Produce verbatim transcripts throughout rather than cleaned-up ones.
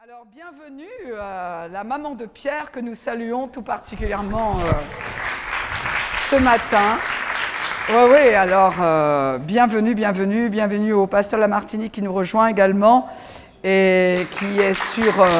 Alors, bienvenue à la maman de Pierre que nous saluons tout particulièrement euh, ce matin. Oui, oui, alors, euh, bienvenue, bienvenue, bienvenue au pasteur Lamartini qui nous rejoint également et qui est sur, euh,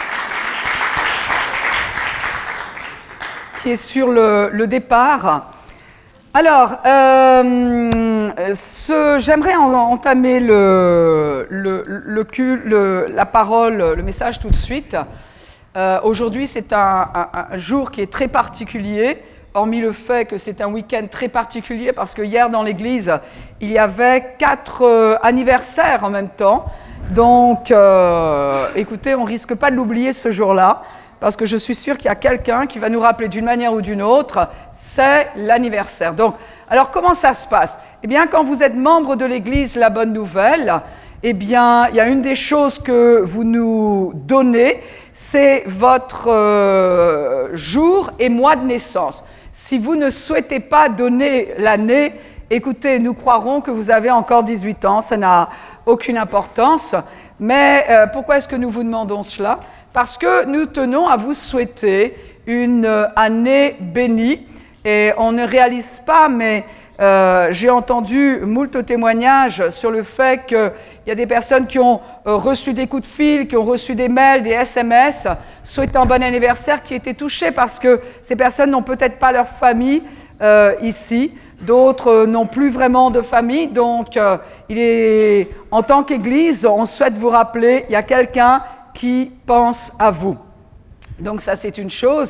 qui est sur le, le départ. Alors, euh, ce, j'aimerais en, entamer le, le, le, cul, le, la parole, le message tout de suite. Euh, aujourd'hui, c'est un, un, un jour qui est très particulier, hormis le fait que c'est un week-end très particulier, parce que hier dans l'église, il y avait quatre euh, anniversaires en même temps. Donc, euh, écoutez, on ne risque pas de l'oublier ce jour-là, parce que je suis sûre qu'il y a quelqu'un qui va nous rappeler d'une manière ou d'une autre, c'est l'anniversaire. Donc, alors comment ça se passe? Eh bien, quand vous êtes membre de l'Église La Bonne Nouvelle, eh bien, il y a une des choses que vous nous donnez, c'est votre euh, jour et mois de naissance. Si vous ne souhaitez pas donner l'année, écoutez, nous croirons que vous avez encore dix-huit ans, ça n'a aucune importance. Mais euh, pourquoi est-ce que nous vous demandons cela? Parce que nous tenons à vous souhaiter une année bénie et on ne réalise pas, mais euh, j'ai entendu moult témoignages sur le fait qu'il y a des personnes qui ont euh, reçu des coups de fil, qui ont reçu des mails, des S M S souhaitant bon anniversaire, qui étaient touchés parce que ces personnes n'ont peut-être pas leur famille euh, ici. D'autres euh, n'ont plus vraiment de famille, donc euh, il est, en tant qu'Église, on souhaite vous rappeler, il y a quelqu'un qui pense à vous. Donc ça, c'est une chose.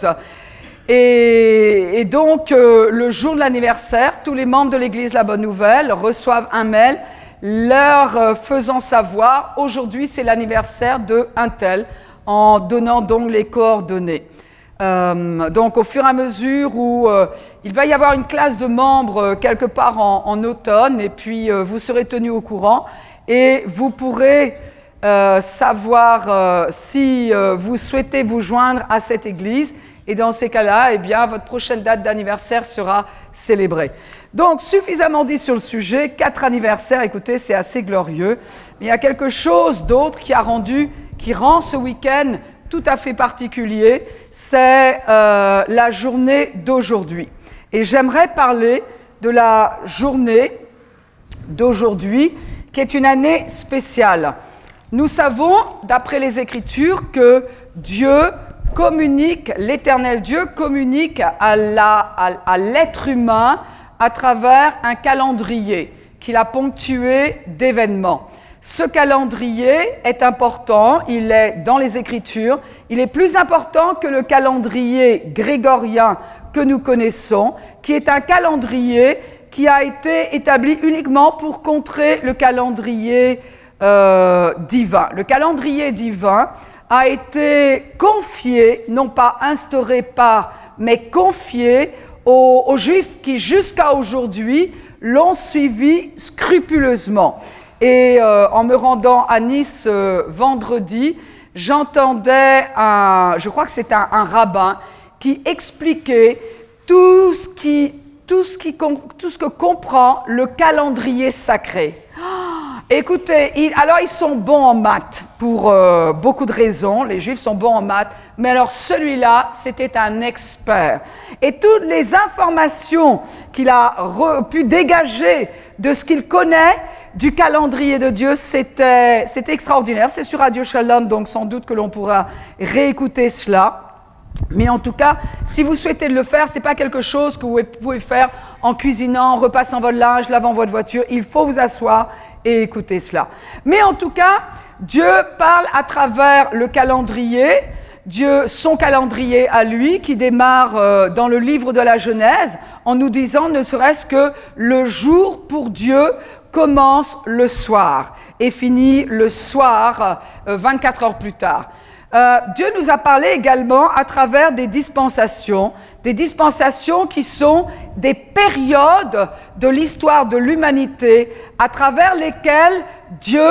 Et, et donc, euh, le jour de l'anniversaire, tous les membres de l'Église La Bonne Nouvelle reçoivent un mail leur euh, faisant savoir, aujourd'hui, c'est l'anniversaire de un tel, en donnant donc les coordonnées. Euh, donc, au fur et à mesure où euh, il va y avoir une classe de membres euh, quelque part en, en automne, et puis euh, vous serez tenus au courant, et vous pourrez Euh, savoir euh, si euh, vous souhaitez vous joindre à cette église, et dans ces cas-là, eh bien, votre prochaine date d'anniversaire sera célébrée. Donc, suffisamment dit sur le sujet, quatre anniversaires, écoutez, c'est assez glorieux, mais il y a quelque chose d'autre qui a rendu, qui rend ce week-end tout à fait particulier, c'est euh, la journée d'aujourd'hui. Et j'aimerais parler de la journée d'aujourd'hui, qui est une année spéciale. Nous savons, d'après les Écritures, que Dieu communique, l'Éternel Dieu communique à, la, à, à l'être humain à travers un calendrier qu'il a ponctué d'événements. Ce calendrier est important, il est dans les Écritures, il est plus important que le calendrier grégorien que nous connaissons, qui est un calendrier qui a été établi uniquement pour contrer le calendrier Euh, divin. Le calendrier divin a été confié, non pas instauré par, mais confié aux, aux Juifs qui jusqu'à aujourd'hui l'ont suivi scrupuleusement. Et euh, en me rendant à Nice euh, vendredi, j'entendais un, je crois que c'est un, un rabbin qui expliquait tout ce qui, tout ce qui, tout ce que comprend le calendrier sacré. Écoutez, ils, alors ils sont bons en maths pour euh, beaucoup de raisons, les Juifs sont bons en maths, mais alors celui-là, c'était un expert. Et toutes les informations qu'il a re, pu dégager de ce qu'il connaît du calendrier de Dieu, c'était, c'était extraordinaire. C'est sur Radio Shalom, donc sans doute que l'on pourra réécouter cela. Mais en tout cas, si vous souhaitez le faire, ce n'est pas quelque chose que vous pouvez faire en cuisinant, en repassant votre linge, lavant votre voiture. Il faut vous asseoir et écouter cela. Mais en tout cas, Dieu parle à travers le calendrier, Dieu, son calendrier à lui, qui démarre euh, dans le livre de la Genèse, en nous disant ne serait-ce que le jour pour Dieu commence le soir et finit le soir euh, vingt-quatre heures plus tard. Euh, Dieu nous a parlé également à travers des dispensations, des dispensations qui sont des périodes de l'histoire de l'humanité à travers lesquelles Dieu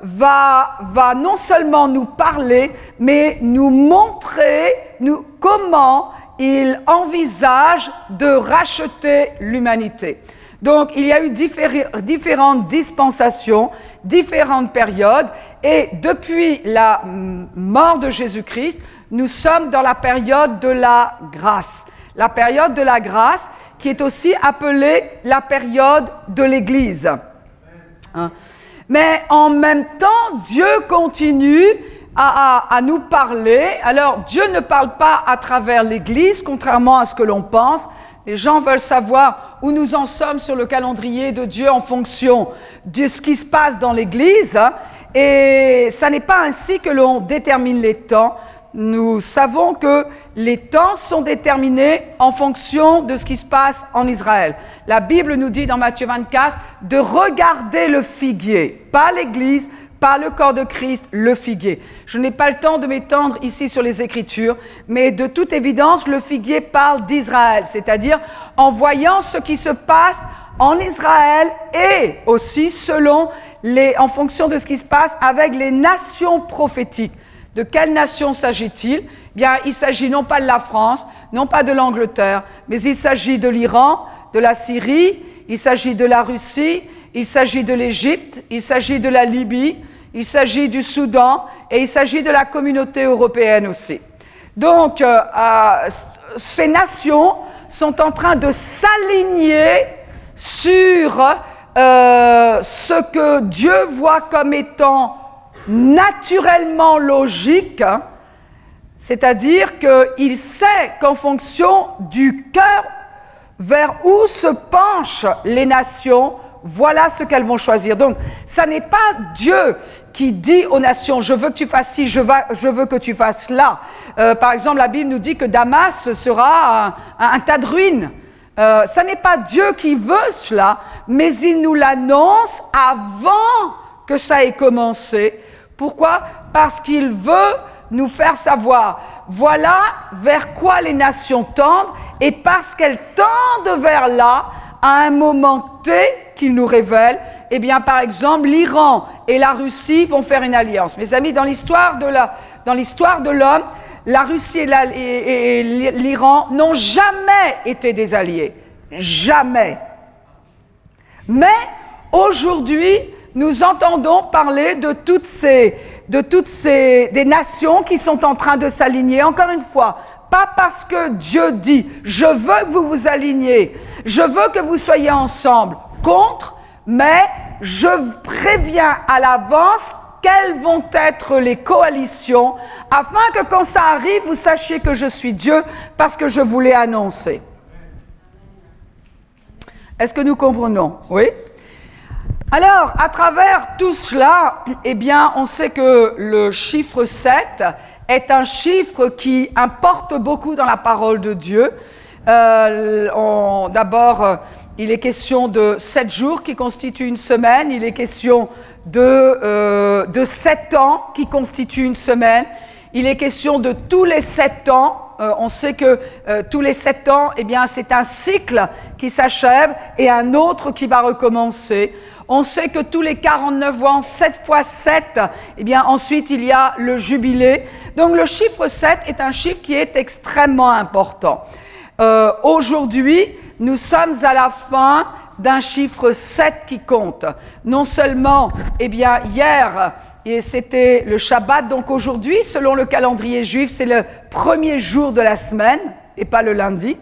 va, va non seulement nous parler, mais nous montrer nous, comment il envisage de racheter l'humanité. Donc, il y a eu diffé- différentes dispensations, différentes périodes, Et depuis la mort de Jésus-Christ, nous sommes dans la période de la grâce. La période de la grâce qui est aussi appelée la période de l'Église. Hein? Mais en même temps, Dieu continue à, à, à nous parler. Alors, Dieu ne parle pas à travers l'Église, contrairement à ce que l'on pense. Les gens veulent savoir où nous en sommes sur le calendrier de Dieu en fonction de ce qui se passe dans l'Église. Et ça n'est pas ainsi que l'on détermine les temps. Nous savons que les temps sont déterminés en fonction de ce qui se passe en Israël. La Bible nous dit dans Matthieu vingt-quatre de regarder le figuier, pas l'Église, pas le corps de Christ, le figuier. Je n'ai pas le temps de m'étendre ici sur les Écritures, mais de toute évidence, le figuier parle d'Israël, c'est-à-dire en voyant ce qui se passe en Israël et aussi selon les, en fonction de ce qui se passe avec les nations prophétiques. De quelle nation s'agit-il? Bien, il s'agit non pas de la France, non pas de l'Angleterre, mais il s'agit de l'Iran, de la Syrie, il s'agit de la Russie, il s'agit de l'Égypte, il s'agit de la Libye, il s'agit du Soudan et il s'agit de la communauté européenne aussi. Donc, euh, euh, ces nations sont en train de s'aligner sur euh, ce que Dieu voit comme étant naturellement logique, hein, c'est-à-dire qu'il sait qu'en fonction du cœur vers où se penchent les nations, voilà ce qu'elles vont choisir. Donc, ça n'est pas Dieu qui dit aux nations, je veux que tu fasses ci, je veux, je veux que tu fasses là. Euh, par exemple, la Bible nous dit que Damas sera un, un, un tas de ruines. Euh, ça n'est pas Dieu qui veut cela, mais il nous l'annonce avant que ça ait commencé. Pourquoi? Parce qu'il veut nous faire savoir, voilà vers quoi les nations tendent, et parce qu'elles tendent vers là, à un moment T qu'il nous révèle, eh bien, par exemple, l'Iran et la Russie vont faire une alliance. Mes amis, dans l'histoire de la, dans l'histoire de l'homme, la Russie et, la, et, et l'Iran n'ont jamais été des alliés. Jamais. Mais, aujourd'hui, nous entendons parler de toutes ces, de toutes ces, des nations qui sont en train de s'aligner. Encore une fois, pas parce que Dieu dit, je veux que vous vous aligniez, je veux que vous soyez ensemble contre, mais je préviens à l'avance quelles vont être les coalitions, afin que quand ça arrive, vous sachiez que je suis Dieu, parce que je vous l'ai annoncé. Est-ce que nous comprenons? Oui? Alors, à travers tout cela, eh bien, on sait que le chiffre sept est un chiffre qui importe beaucoup dans la parole de Dieu. Euh, d'abord, il est question de sept jours qui constituent une semaine, il est question de, euh, de sept ans qui constituent une semaine, il est question de tous les sept ans. Euh, on sait que euh, tous les sept ans, eh bien, c'est un cycle qui s'achève et un autre qui va recommencer. On sait que tous les quarante-neuf ans, sept fois sept, eh bien, ensuite, il y a le jubilé. Donc, le chiffre sept est un chiffre qui est extrêmement important. Euh, aujourd'hui, nous sommes à la fin d'un chiffre sept qui compte. Non seulement, eh bien, hier, et c'était le Shabbat, donc aujourd'hui, selon le calendrier juif, c'est le premier jour de la semaine, et pas le lundi.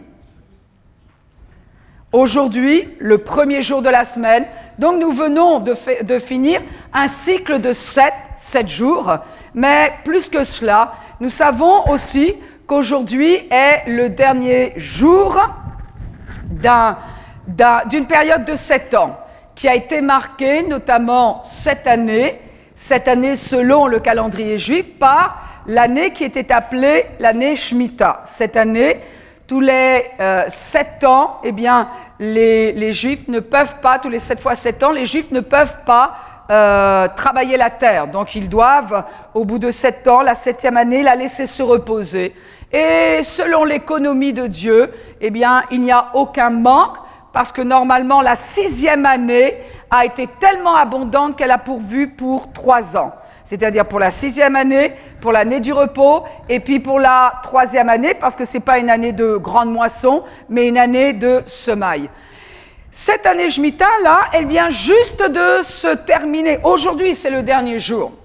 Aujourd'hui, le premier jour de la semaine. Donc, nous venons de, fait, de finir un cycle de sept, sept jours. Mais plus que cela, nous savons aussi qu'aujourd'hui est le dernier jour d'un, d'un, d'une période de sept ans qui a été marquée, notamment cette année, cette année selon le calendrier juif, par l'année qui était appelée l'année Shemitah. Cette année, tous les euh, sept ans, eh bien, les, les Juifs ne peuvent pas, tous les sept fois sept ans, les Juifs ne peuvent pas euh, travailler la terre. Donc, ils doivent, au bout de sept ans, la septième année, la laisser se reposer. Et selon l'économie de Dieu, eh bien, il n'y a aucun manque, parce que normalement, la sixième année a été tellement abondante qu'elle a pourvu pour trois ans. C'est-à-dire pour la sixième année, pour l'année du repos, et puis pour la troisième année, parce que ce n'est pas une année de grande moisson, mais une année de semaille. Cette année Shemitah, là, elle vient juste de se terminer. Aujourd'hui, c'est le dernier jour.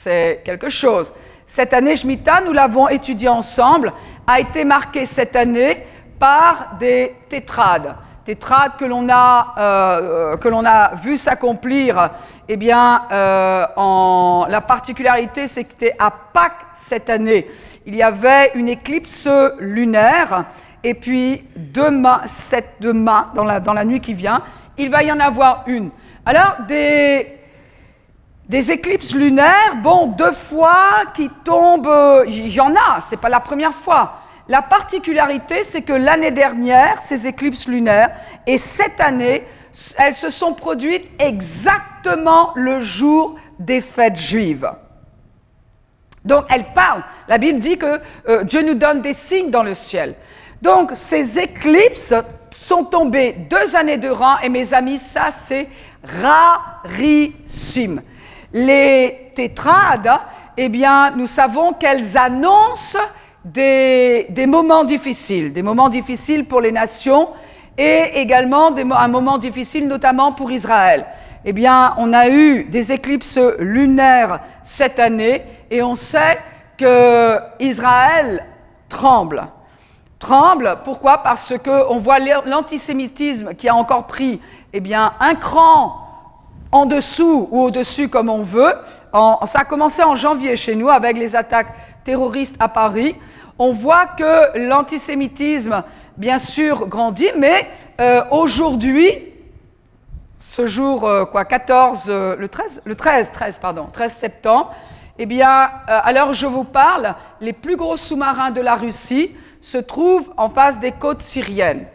c'est quelque chose. Cette année Shemitah, nous l'avons étudié ensemble, a été marquée cette année par des tétrades. Tétrades que l'on a, euh, que l'on a vu s'accomplir, eh bien, euh, en, la particularité, c'est que c'était à Pâques cette année. Il y avait une éclipse lunaire, et puis demain, cette demain, dans la, dans la nuit qui vient, il va y en avoir une. Alors, des, des éclipses lunaires, bon, deux fois qui tombent, il y en a, c'est pas la première fois. La particularité, c'est que l'année dernière, ces éclipses lunaires, et cette année, elles se sont produites exactement le jour des fêtes juives. Donc, elles parlent. La Bible dit que euh, Dieu nous donne des signes dans le ciel. Donc, ces éclipses sont tombées deux années de rang, et mes amis, ça, c'est rarissime. Les tétrades, eh bien, nous savons qu'elles annoncent Des, des moments difficiles, des moments difficiles pour les nations et également des, un moment difficile notamment pour Israël. Eh bien, on a eu des éclipses lunaires cette année et on sait que Israël tremble. Tremble, pourquoi? Parce qu'on voit l'antisémitisme qui a encore pris eh bien, un cran en dessous ou au-dessus comme on veut. En, ça a commencé en janvier chez nous avec les attaques terroristes à Paris. On voit que l'antisémitisme, bien sûr, grandit, mais euh, aujourd'hui, ce jour, euh, quoi, quatorze, euh, le treize, le treize, treize, pardon, treize septembre, eh bien, euh, à l'heure où je vous parle, les plus gros sous-marins de la Russie se trouvent en face des côtes syriennes.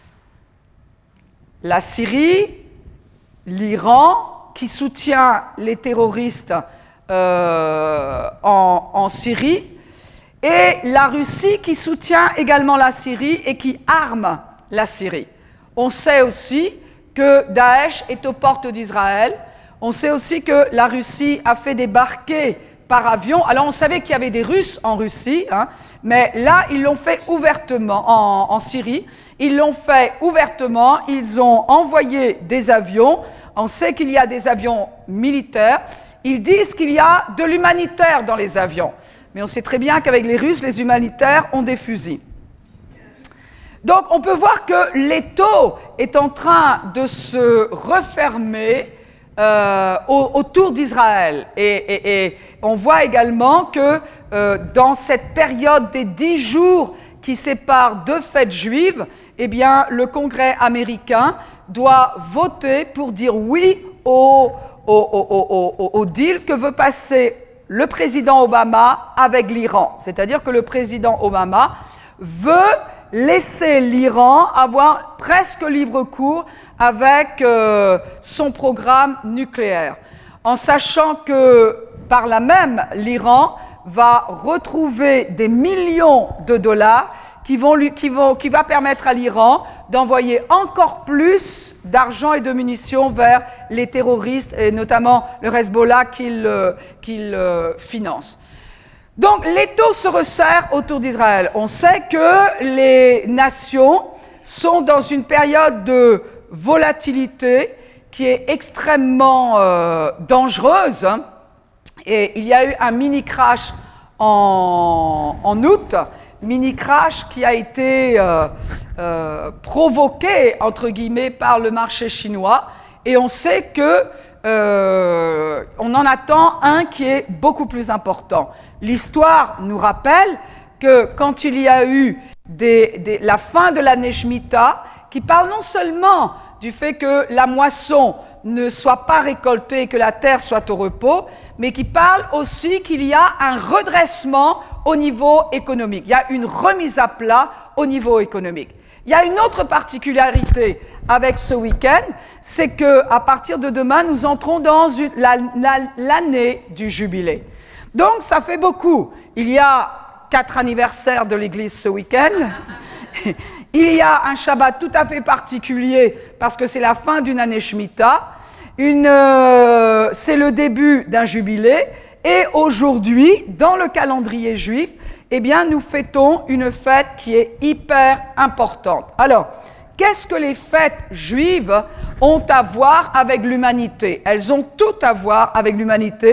La Syrie, l'Iran, qui soutient les terroristes Euh, en, en Syrie, et la Russie qui soutient également la Syrie et qui arme la Syrie. On sait aussi que Daesh est aux portes d'Israël. On sait aussi que la Russie a fait débarquer par avion. Alors on savait qu'il y avait des Russes en Russie, hein, mais là ils l'ont fait ouvertement en, en Syrie. Ils l'ont fait ouvertement. Ils ont envoyé des avions. On sait qu'il y a des avions militaires. Ils disent qu'il y a de l'humanitaire dans les avions. Mais on sait très bien qu'avec les Russes, les humanitaires ont des fusils. Donc on peut voir que l'étau est en train de se refermer euh, autour d'Israël. Et, et, et on voit également que euh, dans cette période des dix jours qui séparent deux fêtes juives, eh bien, le Congrès américain doit voter pour dire oui au Au, au, au, au deal que veut passer le président Obama avec l'Iran. C'est-à-dire que le président Obama veut laisser l'Iran avoir presque libre cours avec euh, son programme nucléaire, en sachant que par là même, l'Iran va retrouver des millions de dollars qui, vont lui, qui, vont, qui va permettre à l'Iran d'envoyer encore plus d'argent et de munitions vers les terroristes, et notamment le Hezbollah qu'il euh, qu'il, euh, finance. Donc l'étau se resserre autour d'Israël. On sait que les nations sont dans une période de volatilité qui est extrêmement euh, dangereuse. Et il y a eu un mini-crash en, en août, mini-crash qui a été euh, euh, provoqué, entre guillemets, par le marché chinois. Et on sait que euh, on en attend un qui est beaucoup plus important. L'histoire nous rappelle que quand il y a eu des, des, la fin de l'année Shemitah, qui parle non seulement du fait que la moisson ne soit pas récoltée et que la terre soit au repos, mais qui parle aussi qu'il y a un redressement au niveau économique. Il y a une remise à plat au niveau économique. Il y a une autre particularité avec ce week-end, c'est qu'à partir de demain, nous entrons dans une, la, la, l'année du jubilé. Donc, ça fait beaucoup. Il y a quatre anniversaires de l'Église ce week-end. Il y a un Shabbat tout à fait particulier parce que c'est la fin d'une année Shemitah. Une, euh, c'est le début d'un jubilé. Et aujourd'hui, dans le calendrier juif, eh bien, nous fêtons une fête qui est hyper importante. Alors, qu'est-ce que les fêtes juives ont à voir avec l'humanité? Elles ont tout à voir avec l'humanité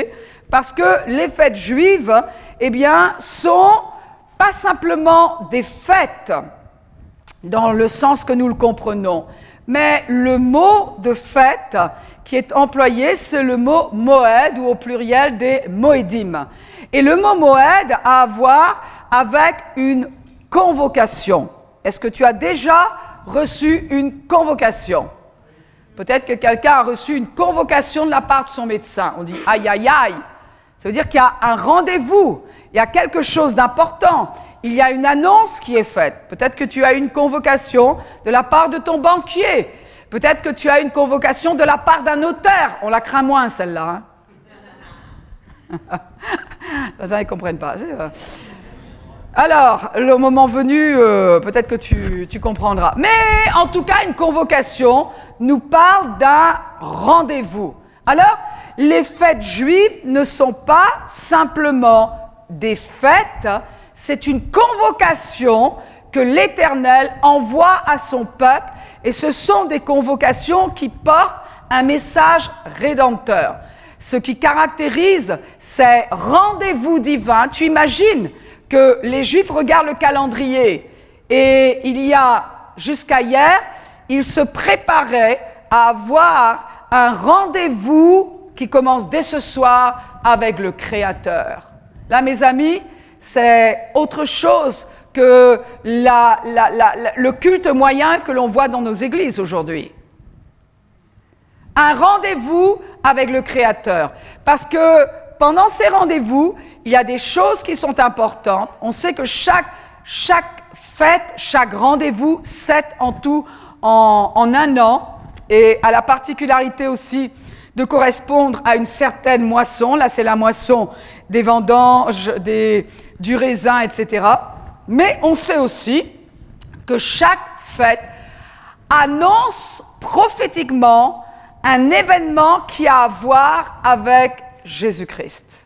Parce que les fêtes juives, eh bien, sont pas simplement des fêtes, dans le sens que nous le comprenons, mais le mot de fête qui est employé, c'est le mot moed, ou au pluriel des moedim. Et le mot moed a à voir avec une convocation. Est-ce que tu as déjà reçu une convocation? Peut-être que quelqu'un a reçu une convocation de la part de son médecin. On dit aïe, aïe, aïe. Ça veut dire qu'il y a un rendez-vous, il y a quelque chose d'important, il y a une annonce qui est faite. Peut-être que tu as une convocation de la part de ton banquier. Peut-être que tu as une convocation de la part d'un notaire. On la craint moins, celle-là. Hein. Ça, ils ne comprennent pas. Alors, le moment venu, euh, peut-être que tu, tu comprendras. Mais en tout cas, une convocation nous parle d'un rendez-vous. Alors, les fêtes juives ne sont pas simplement des fêtes, c'est une convocation que l'Éternel envoie à son peuple, et ce sont des convocations qui portent un message rédempteur. Ce qui caractérise ces rendez-vous divins, tu imagines que les Juifs regardent le calendrier et il y a, jusqu'à hier, ils se préparaient à avoir un rendez-vous qui commence dès ce soir avec le Créateur. Là, mes amis, c'est autre chose que la, la, la, la, le culte moyen que l'on voit dans nos églises aujourd'hui. Un rendez-vous avec le Créateur. Parce que pendant ces rendez-vous, il y a des choses qui sont importantes. On sait que chaque, chaque fête, chaque rendez-vous, sept en tout en, en un an, et a la particularité aussi de correspondre à une certaine moisson. Là, c'est la moisson des vendanges, des, du raisin, et cetera. Mais on sait aussi que chaque fête annonce prophétiquement un événement qui a à voir avec Jésus-Christ.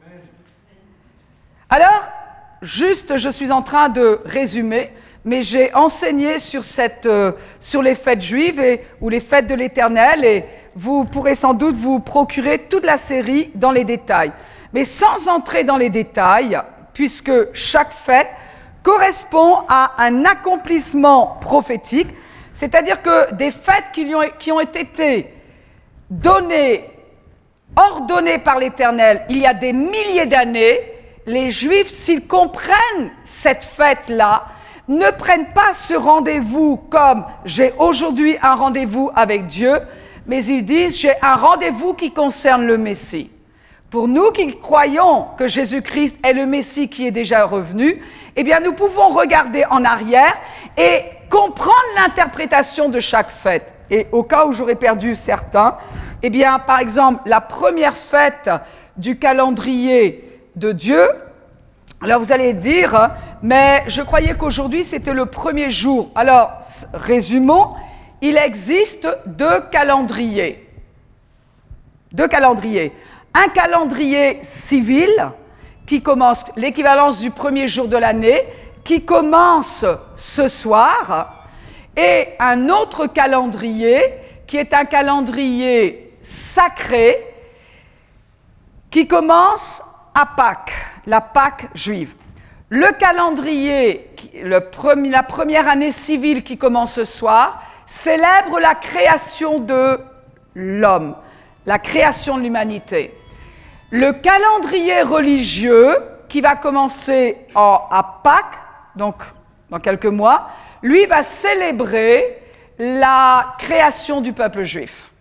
Alors, juste, je suis en train de résumer, mais j'ai enseigné sur, cette, euh, sur les fêtes juives et, ou les fêtes de l'Éternel, et vous pourrez sans doute vous procurer toute la série dans les détails. Mais sans entrer dans les détails, puisque chaque fête correspond à un accomplissement prophétique, c'est-à-dire que des fêtes qui ont, qui ont été données, ordonnées par l'Éternel il y a des milliers d'années, les Juifs, s'ils comprennent cette fête-là, ne prennent pas ce rendez-vous comme « j'ai aujourd'hui un rendez-vous avec Dieu », mais ils disent « j'ai un rendez-vous qui concerne le Messie ». Pour nous qui croyons que Jésus-Christ est le Messie qui est déjà revenu, eh bien nous pouvons regarder en arrière et comprendre l'interprétation de chaque fête. Et au cas où j'aurais perdu certains, eh bien par exemple la première fête du calendrier de Dieu, alors vous allez dire, mais je croyais qu'aujourd'hui c'était le premier jour. Alors résumons, il existe deux calendriers. Deux calendriers. Un calendrier civil qui commence, l'équivalence du premier jour de l'année, qui commence ce soir, et un autre calendrier qui est un calendrier sacré qui commence à Pâques, la Pâques juive. Le calendrier, le premier, la première année civile qui commence ce soir, célèbre la création de l'homme, la création de l'humanité. Le calendrier religieux, qui va commencer en, à Pâques, donc dans quelques mois, lui va célébrer la création du peuple juif.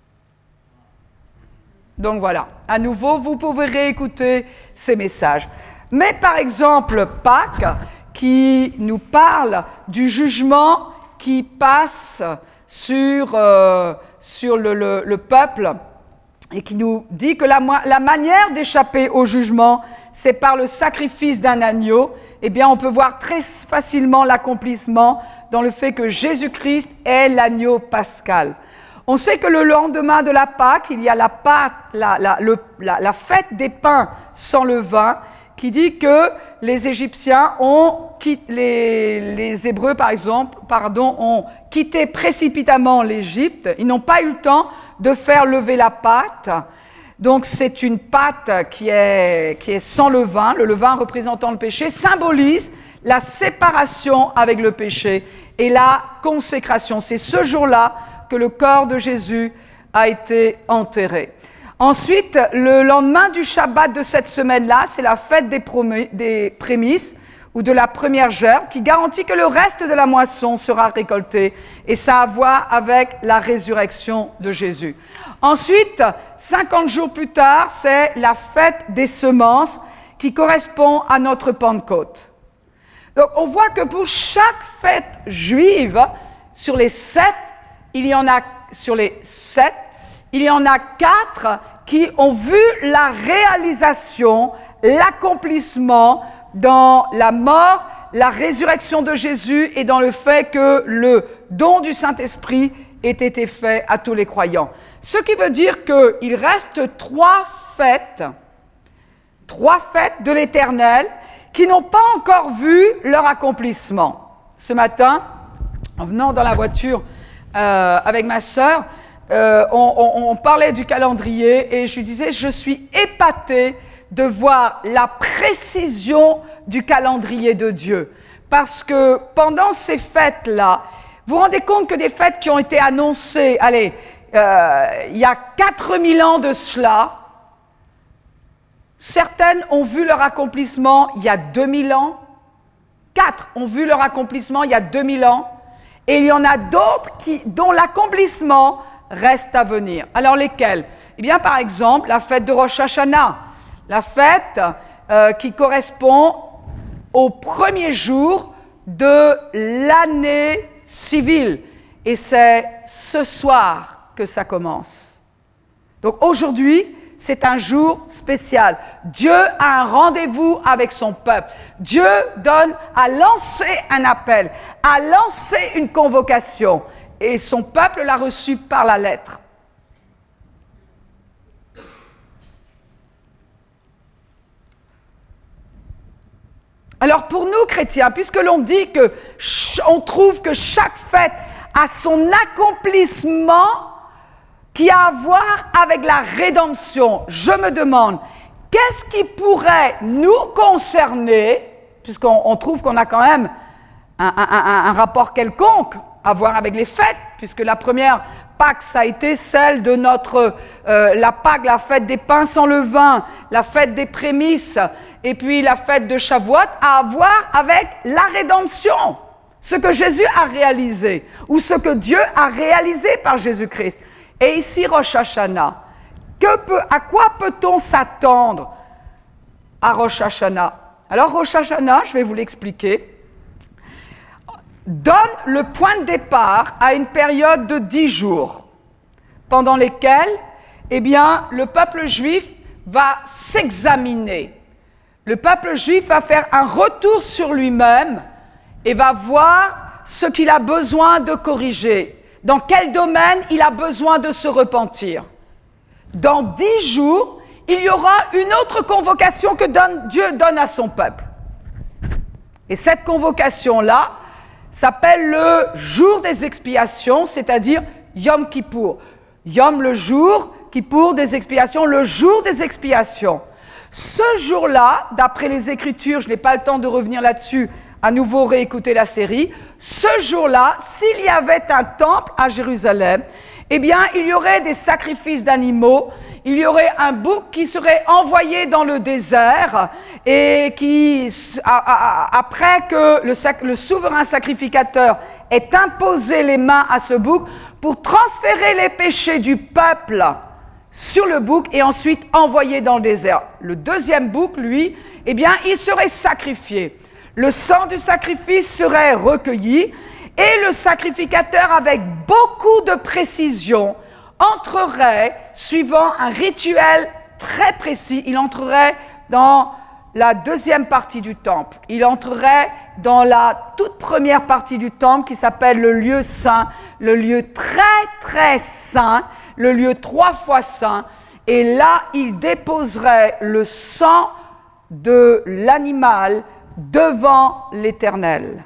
Donc voilà, à nouveau, vous pouvez réécouter ces messages. Mais par exemple, Pâques, qui nous parle du jugement qui passe sur, euh, sur le, le, le peuple, et qui nous dit que la, la manière d'échapper au jugement, c'est par le sacrifice d'un agneau, eh bien on peut voir très facilement l'accomplissement dans le fait que Jésus-Christ est l'agneau pascal. On sait que le lendemain de la Pâque, il y a la, Pâque, la, la, le, la, la fête des pains sans levain, qui dit que les Égyptiens ont quitté, les, les Hébreux par exemple, pardon, ont quitté précipitamment l'Égypte. Ils n'ont pas eu le temps de faire lever la pâte. Donc c'est une pâte qui est, qui est sans levain. Le levain représentant le péché symbolise la séparation avec le péché et la consécration. C'est ce jour-là que le corps de Jésus a été enterré. Ensuite, le lendemain du Shabbat de cette semaine-là, c'est la fête des, des prémices ou de la première gerbe qui garantit que le reste de la moisson sera récolté. Et ça a à voir avec la résurrection de Jésus. Ensuite, cinquante jours plus tard, c'est la fête des semences qui correspond à notre Pentecôte. Donc, on voit que pour chaque fête juive, sur les sept, il y en a, sur les sept, il y en a quatre qui ont vu la réalisation, l'accomplissement dans la mort, la résurrection de Jésus et dans le fait que le don du Saint-Esprit ait été fait à tous les croyants. Ce qui veut dire qu'il reste trois fêtes, trois fêtes de l'Éternel qui n'ont pas encore vu leur accomplissement. Ce matin, en venant dans la voiture euh, avec ma sœur, euh, on, on, on parlait du calendrier et je lui disais, je suis épatée de voir la précision du calendrier de Dieu. Parce que pendant ces fêtes-là, vous vous rendez compte que des fêtes qui ont été annoncées, allez, euh, il y a quatre mille ans de cela, certaines ont vu leur accomplissement il y a deux mille ans, quatre ont vu leur accomplissement il y a deux mille ans, et il y en a d'autres qui, dont l'accomplissement reste à venir. Alors lesquelles? Eh bien, par exemple, la fête de Rosh Hashanah, la fête euh, qui correspond au premier jour de l'année civile. Et c'est ce soir que ça commence. Donc aujourd'hui, c'est un jour spécial. Dieu a un rendez-vous avec son peuple. Dieu donne à lancer un appel, à lancer une convocation. Et son peuple l'a reçu par la lettre. Alors pour nous chrétiens, puisque l'on dit que on trouve que chaque fête a son accomplissement qui a à voir avec la rédemption, je me demande, qu'est-ce qui pourrait nous concerner, puisqu'on on trouve qu'on a quand même un, un, un, un rapport quelconque à voir avec les fêtes, puisque la première Pâques, ça a été celle de notre, euh, la Pâques, la fête des pains sans levain, la fête des prémices, et puis la fête de Shavuot, a à voir avec la rédemption, ce que Jésus a réalisé, ou ce que Dieu a réalisé par Jésus-Christ. Et ici, Rosh Hashanah, que peut, à quoi peut-on s'attendre à Rosh Hashanah? Alors, Rosh Hashanah, je vais vous l'expliquer, donne le point de départ à une période de dix jours, pendant lesquels, eh bien, le peuple juif va s'examiner. Le peuple juif va faire un retour sur lui-même et va voir ce qu'il a besoin de corriger, dans quel domaine il a besoin de se repentir. Dans dix jours, il y aura une autre convocation que donne, Dieu donne à son peuple. Et cette convocation-là s'appelle le jour des expiations, c'est-à-dire Yom Kippour. Yom, le jour, Kippour des expiations, le jour des expiations. Ce jour-là, d'après les Écritures, je n'ai pas le temps de revenir là-dessus, à nouveau réécouter la série, ce jour-là, s'il y avait un temple à Jérusalem, eh bien, il y aurait des sacrifices d'animaux, il y aurait un bouc qui serait envoyé dans le désert et qui, après que le, sac, le souverain sacrificateur ait imposé les mains à ce bouc pour transférer les péchés du peuple sur le bouc et ensuite envoyé dans le désert. Le deuxième bouc, lui, eh bien, il serait sacrifié. Le sang du sacrifice serait recueilli et le sacrificateur, avec beaucoup de précision, entrerait, suivant un rituel très précis, il entrerait dans la deuxième partie du temple. Il entrerait dans la toute première partie du temple qui s'appelle le lieu saint, le lieu très très saint, le lieu trois fois saint, et là, il déposerait le sang de l'animal devant l'Éternel.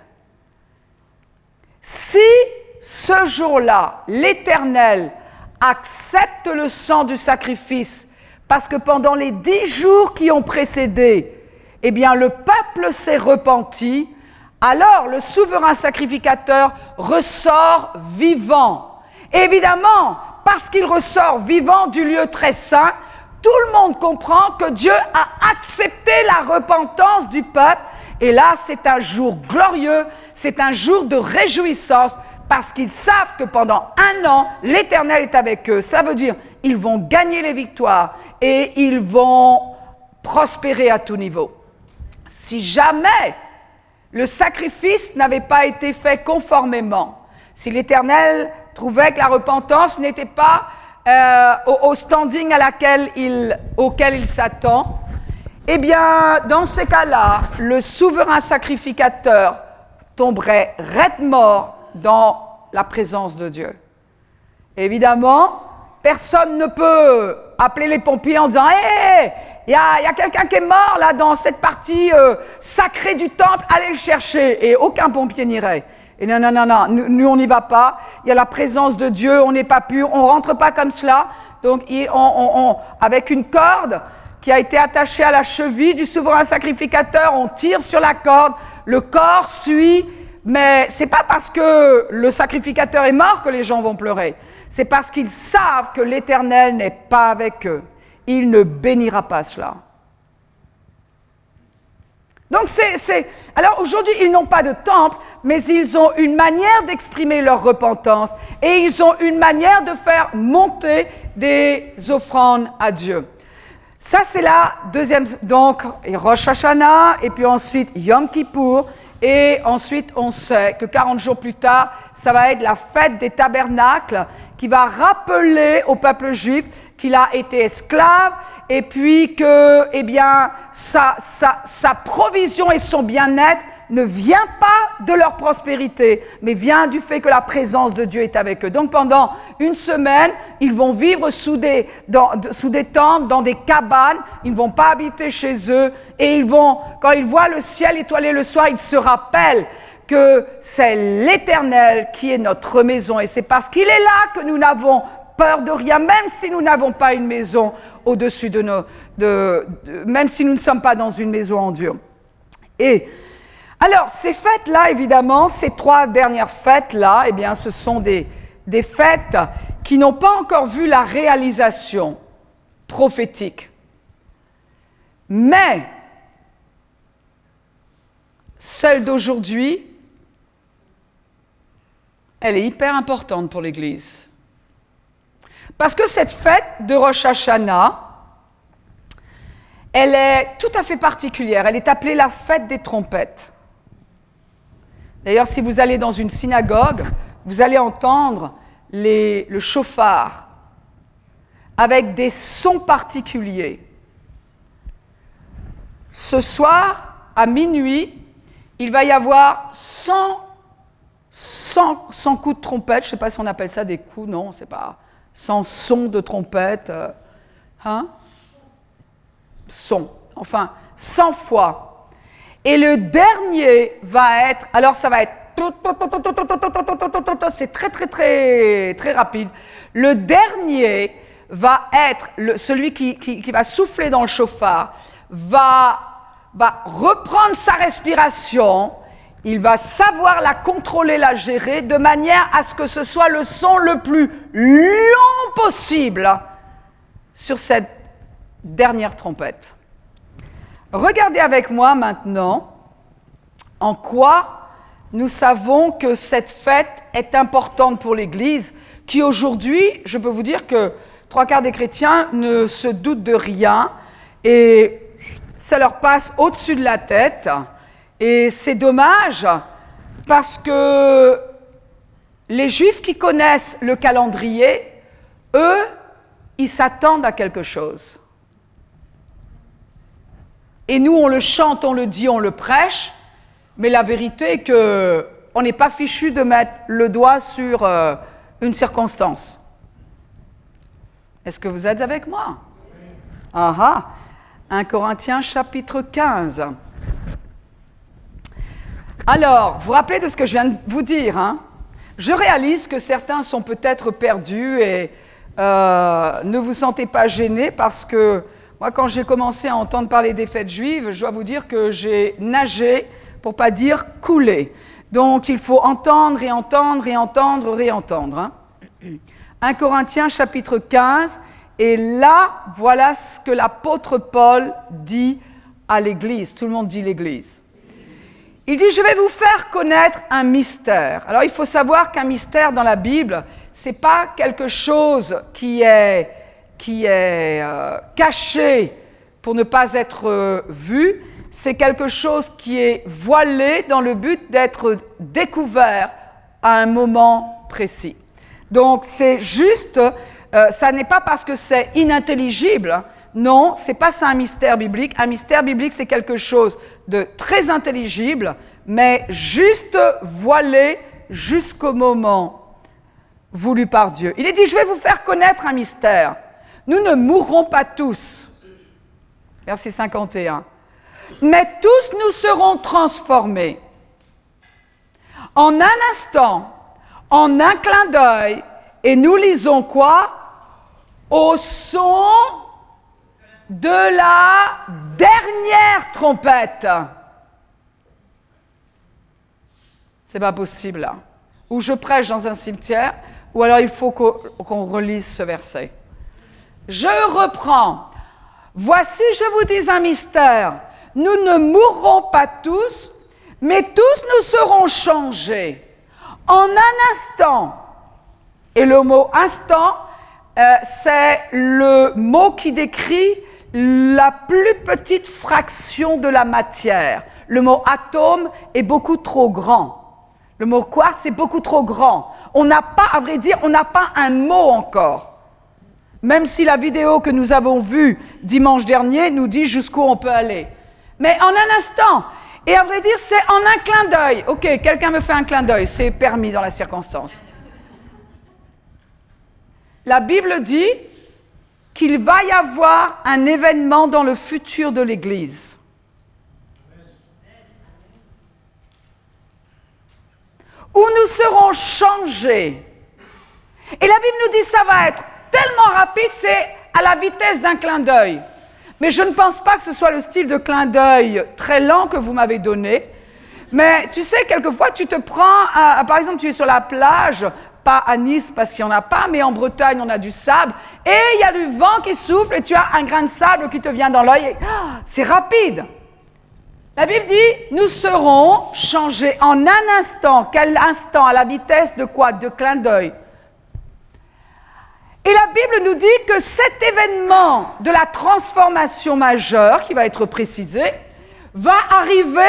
Si ce jour-là, l'Éternel accepte le sang du sacrifice Parce que pendant les dix jours qui ont précédé, eh bien, le peuple s'est repenti. Alors, le souverain sacrificateur ressort vivant. Évidemment, parce qu'il ressort vivant du lieu très saint, tout le monde comprend que Dieu a accepté la repentance du peuple. Et là, c'est un jour glorieux, c'est un jour de réjouissance, parce qu'ils savent que pendant un an, l'Éternel est avec eux. Cela veut dire ils vont gagner les victoires et ils vont prospérer à tout niveau. Si jamais le sacrifice n'avait pas été fait conformément, si l'Éternel trouvait que la repentance n'était pas euh, au, au standing à laquelle il, auquel il s'attend, eh bien, dans ces cas-là, le souverain sacrificateur tomberait raide mort dans la présence de Dieu. Évidemment, personne ne peut appeler les pompiers en disant « Hé, il y a, y a quelqu'un qui est mort là dans cette partie euh, sacrée du temple, allez le chercher !» Et aucun pompier n'irait. Et non, non, non, non, nous, nous on n'y va pas. Il y a la présence de Dieu, on n'est pas pur, on ne rentre pas comme cela. Donc, on, on, on, avec une corde qui a été attachée à la cheville du souverain sacrificateur, on tire sur la corde, le corps suit, mais ce n'est pas parce que le sacrificateur est mort que les gens vont pleurer. C'est parce qu'ils savent que l'Éternel n'est pas avec eux. Il ne bénira pas cela. Donc c'est, c'est... Alors aujourd'hui, ils n'ont pas de temple, mais ils ont une manière d'exprimer leur repentance et ils ont une manière de faire monter des offrandes à Dieu. Ça, c'est la deuxième... Donc, Rosh Hashanah, et puis ensuite Yom Kippour, et ensuite on sait que quarante jours plus tard, ça va être la fête des tabernacles, qui va rappeler au peuple juif qu'il a été esclave et puis que, eh bien, sa, sa, sa provision et son bien-être ne vient pas de leur prospérité, mais vient du fait que la présence de Dieu est avec eux. Donc pendant une semaine, ils vont vivre sous des, dans, sous des tentes, dans des cabanes, ils ne vont pas habiter chez eux et ils vont, quand ils voient le ciel étoilé le soir, ils se rappellent que c'est l'Éternel qui est notre maison. Et c'est parce qu'il est là que nous n'avons peur de rien, même si nous n'avons pas une maison au-dessus de nos... De, de, même si nous ne sommes pas dans une maison en dur. Et alors, ces fêtes-là, évidemment, ces trois dernières fêtes-là, eh bien, ce sont des, des fêtes qui n'ont pas encore vu la réalisation prophétique. Mais celle d'aujourd'hui, elle est hyper importante pour l'Église. Parce que cette fête de Rosh Hashanah, elle est tout à fait particulière. Elle est appelée la fête des trompettes. D'ailleurs, si vous allez dans une synagogue, vous allez entendre les, le chauffard avec des sons particuliers. Ce soir, à minuit, il va y avoir cent, cent, cent coups de trompette. Je ne sais pas si on appelle ça des coups, non, c'est pas cent sons de trompette. Euh, hein? Son. Enfin, cent fois. Et le dernier va être, alors ça va être, c'est très très très très rapide. Le dernier va être, le, celui qui, qui, qui va souffler dans le chauffard, va, va reprendre sa respiration, il va savoir la contrôler, la gérer, de manière à ce que ce soit le son le plus long possible sur cette dernière trompette. Regardez avec moi maintenant en quoi nous savons que cette fête est importante pour l'Église, qui aujourd'hui, je peux vous dire que trois quarts des chrétiens ne se doutent de rien et ça leur passe au-dessus de la tête. Et c'est dommage parce que les Juifs qui connaissent le calendrier, eux, ils s'attendent à quelque chose. Et nous, on le chante, on le dit, on le prêche, mais la vérité est qu'on n'est pas fichu de mettre le doigt sur euh, une circonstance. Est-ce que vous êtes avec moi? Ah ah, un Corinthiens chapitre quinze. Alors, vous vous rappelez de ce que je viens de vous dire, hein? Je réalise que certains sont peut-être perdus et Euh, ne vous sentez pas gênés parce que moi, quand j'ai commencé à entendre parler des fêtes juives, je dois vous dire que j'ai nagé, pour ne pas dire coulé. Donc, il faut entendre et entendre et entendre, réentendre. Hein. un Corinthiens chapitre quinze, et là, voilà ce que l'apôtre Paul dit à l'Église. Tout le monde dit l'Église. Il dit, je vais vous faire connaître un mystère. Alors, il faut savoir qu'un mystère dans la Bible, ce n'est pas quelque chose qui est, qui est euh, caché pour ne pas être euh, vu. C'est quelque chose qui est voilé dans le but d'être découvert à un moment précis. Donc, c'est juste, euh, ça n'est pas parce que c'est inintelligible. Non, ce n'est pas ça un mystère biblique. Un mystère biblique, c'est quelque chose de très intelligible, mais juste voilé jusqu'au moment voulu par Dieu. Il est dit, je vais vous faire connaître un mystère. Nous ne mourrons pas tous. Verset cinquante et un. Mais tous nous serons transformés. En un instant, en un clin d'œil, et nous lisons quoi? Au son de la dernière trompette. C'est pas possible, là. Ou je prêche dans un cimetière, ou alors il faut qu'on relise ce verset. Je reprends. Voici, je vous dis un mystère. Nous ne mourrons pas tous, mais tous nous serons changés. En un instant. Et le mot instant, euh, c'est le mot qui décrit la plus petite fraction de la matière. Le mot atome est beaucoup trop grand. Le mot quartz est beaucoup trop grand. On n'a pas, à vrai dire, on n'a pas un mot encore. Même si la vidéo que nous avons vue dimanche dernier nous dit jusqu'où on peut aller. Mais en un instant, et à vrai dire, c'est en un clin d'œil. Ok, quelqu'un me fait un clin d'œil, c'est permis dans la circonstance. La Bible dit qu'il va y avoir un événement dans le futur de l'Église. Où nous serons changés. Et la Bible nous dit que ça va être tellement rapide, c'est à la vitesse d'un clin d'œil. Mais je ne pense pas que ce soit le style de clin d'œil très lent que vous m'avez donné. Mais tu sais, quelquefois, tu te prends, à, par exemple, tu es sur la plage, pas à Nice parce qu'il n'y en a pas, mais en Bretagne, on a du sable, et il y a du vent qui souffle, et tu as un grain de sable qui te vient dans l'œil, et oh, c'est rapide. La Bible dit, nous serons changés en un instant. Quel instant? À la vitesse de quoi? De clin d'œil. Et la Bible nous dit que cet événement de la transformation majeure, qui va être précisé, va arriver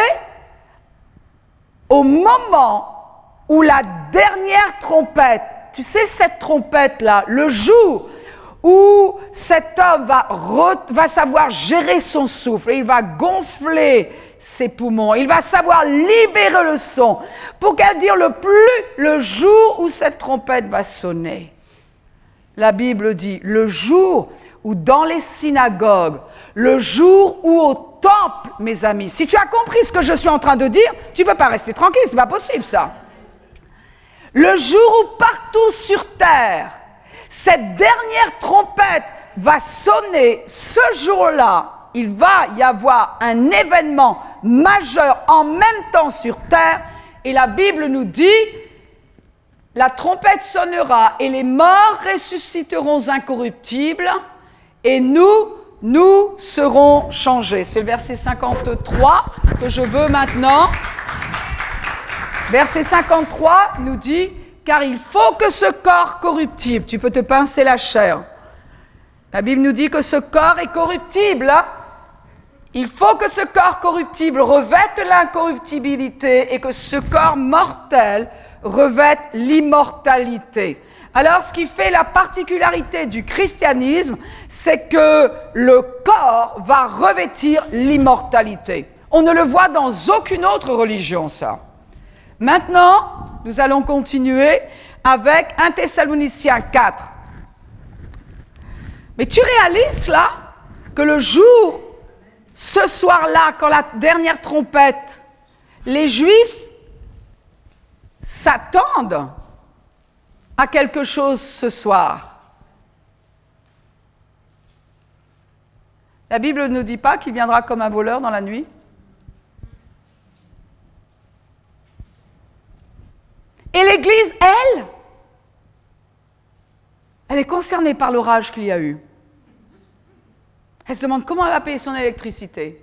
au moment où la dernière trompette, tu sais cette trompette-là, le jour où cet homme va, re, va savoir gérer son souffle, et il va gonfler ses poumons, il va savoir libérer le son, pour qu'elle dire le plus, le jour où cette trompette va sonner. La Bible dit, le jour où dans les synagogues, le jour où au temple, mes amis, si tu as compris ce que je suis en train de dire, tu ne peux pas rester tranquille, c'est pas possible ça. Le jour où partout sur terre, cette dernière trompette va sonner, ce jour-là, il va y avoir un événement majeur en même temps sur terre, et la Bible nous dit, la trompette sonnera et les morts ressusciteront incorruptibles et nous, nous serons changés. C'est le verset cinquante-trois que je veux maintenant. Verset cinquante-trois nous dit, car il faut que ce corps corruptible, tu peux te pincer la chair. La Bible nous dit que ce corps est corruptible. Hein? Il faut que ce corps corruptible revête l'incorruptibilité et que ce corps mortel revête l'immortalité. Alors, ce qui fait la particularité du christianisme, c'est que le corps va revêtir l'immortalité. On ne le voit dans aucune autre religion, ça. Maintenant, nous allons continuer avec un Thessaloniciens quatre. Mais tu réalises là que le jour, ce soir-là, quand la dernière trompette, les Juifs s'attendent à quelque chose ce soir. La Bible ne nous dit pas qu'il viendra comme un voleur dans la nuit? Et l'Église, elle, elle est concernée par l'orage qu'il y a eu. Elle se demande comment elle va payer son électricité.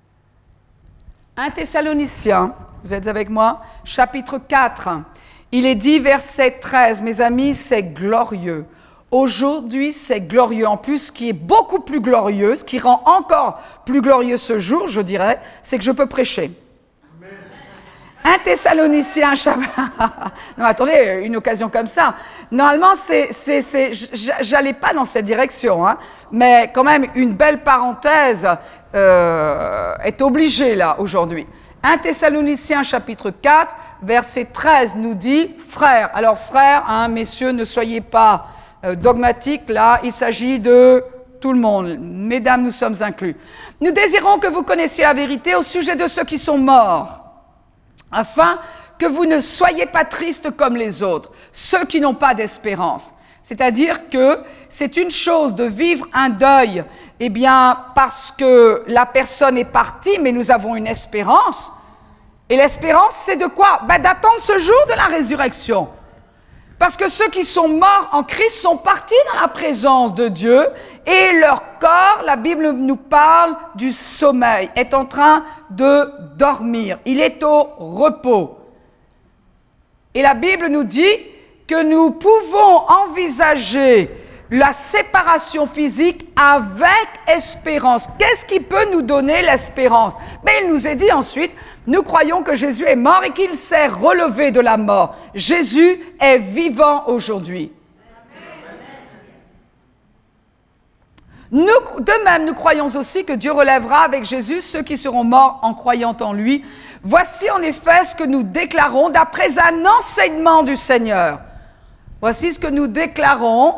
un Thessaloniciens, vous êtes avec moi, chapitre quatre, il est dit, verset treize, mes amis, c'est glorieux. Aujourd'hui, c'est glorieux. En plus, ce qui est beaucoup plus glorieux, ce qui rend encore plus glorieux ce jour, je dirais, c'est que je peux prêcher. un Thessaloniciens, non, attendez, une occasion comme ça. Normalement, c'est, c'est, c'est, j'allais pas dans cette direction, hein, mais quand même, une belle parenthèse euh, est obligée là aujourd'hui. un Thessaloniciens, chapitre quatre, verset treize nous dit, frères. Alors, frères, hein, messieurs, ne soyez pas euh, dogmatiques là. Il s'agit de tout le monde. Mesdames, nous sommes inclus. Nous désirons que vous connaissiez la vérité au sujet de ceux qui sont morts, afin que vous ne soyez pas tristes comme les autres, ceux qui n'ont pas d'espérance. C'est-à-dire que c'est une chose de vivre un deuil, eh bien, parce que la personne est partie, mais nous avons une espérance. Et l'espérance, c'est de quoi? Ben, d'attendre ce jour de la résurrection. Parce que ceux qui sont morts en Christ sont partis dans la présence de Dieu et leur corps, la Bible nous parle du sommeil, est en train de dormir. Il est au repos. Et la Bible nous dit que nous pouvons envisager la séparation physique avec espérance. Qu'est-ce qui peut nous donner l'espérance? Mais il nous est dit ensuite, nous croyons que Jésus est mort et qu'il s'est relevé de la mort. Jésus est vivant aujourd'hui. Nous, de même, nous croyons aussi que Dieu relèvera avec Jésus ceux qui seront morts en croyant en lui. Voici en effet ce que nous déclarons d'après un enseignement du Seigneur. Voici ce que nous déclarons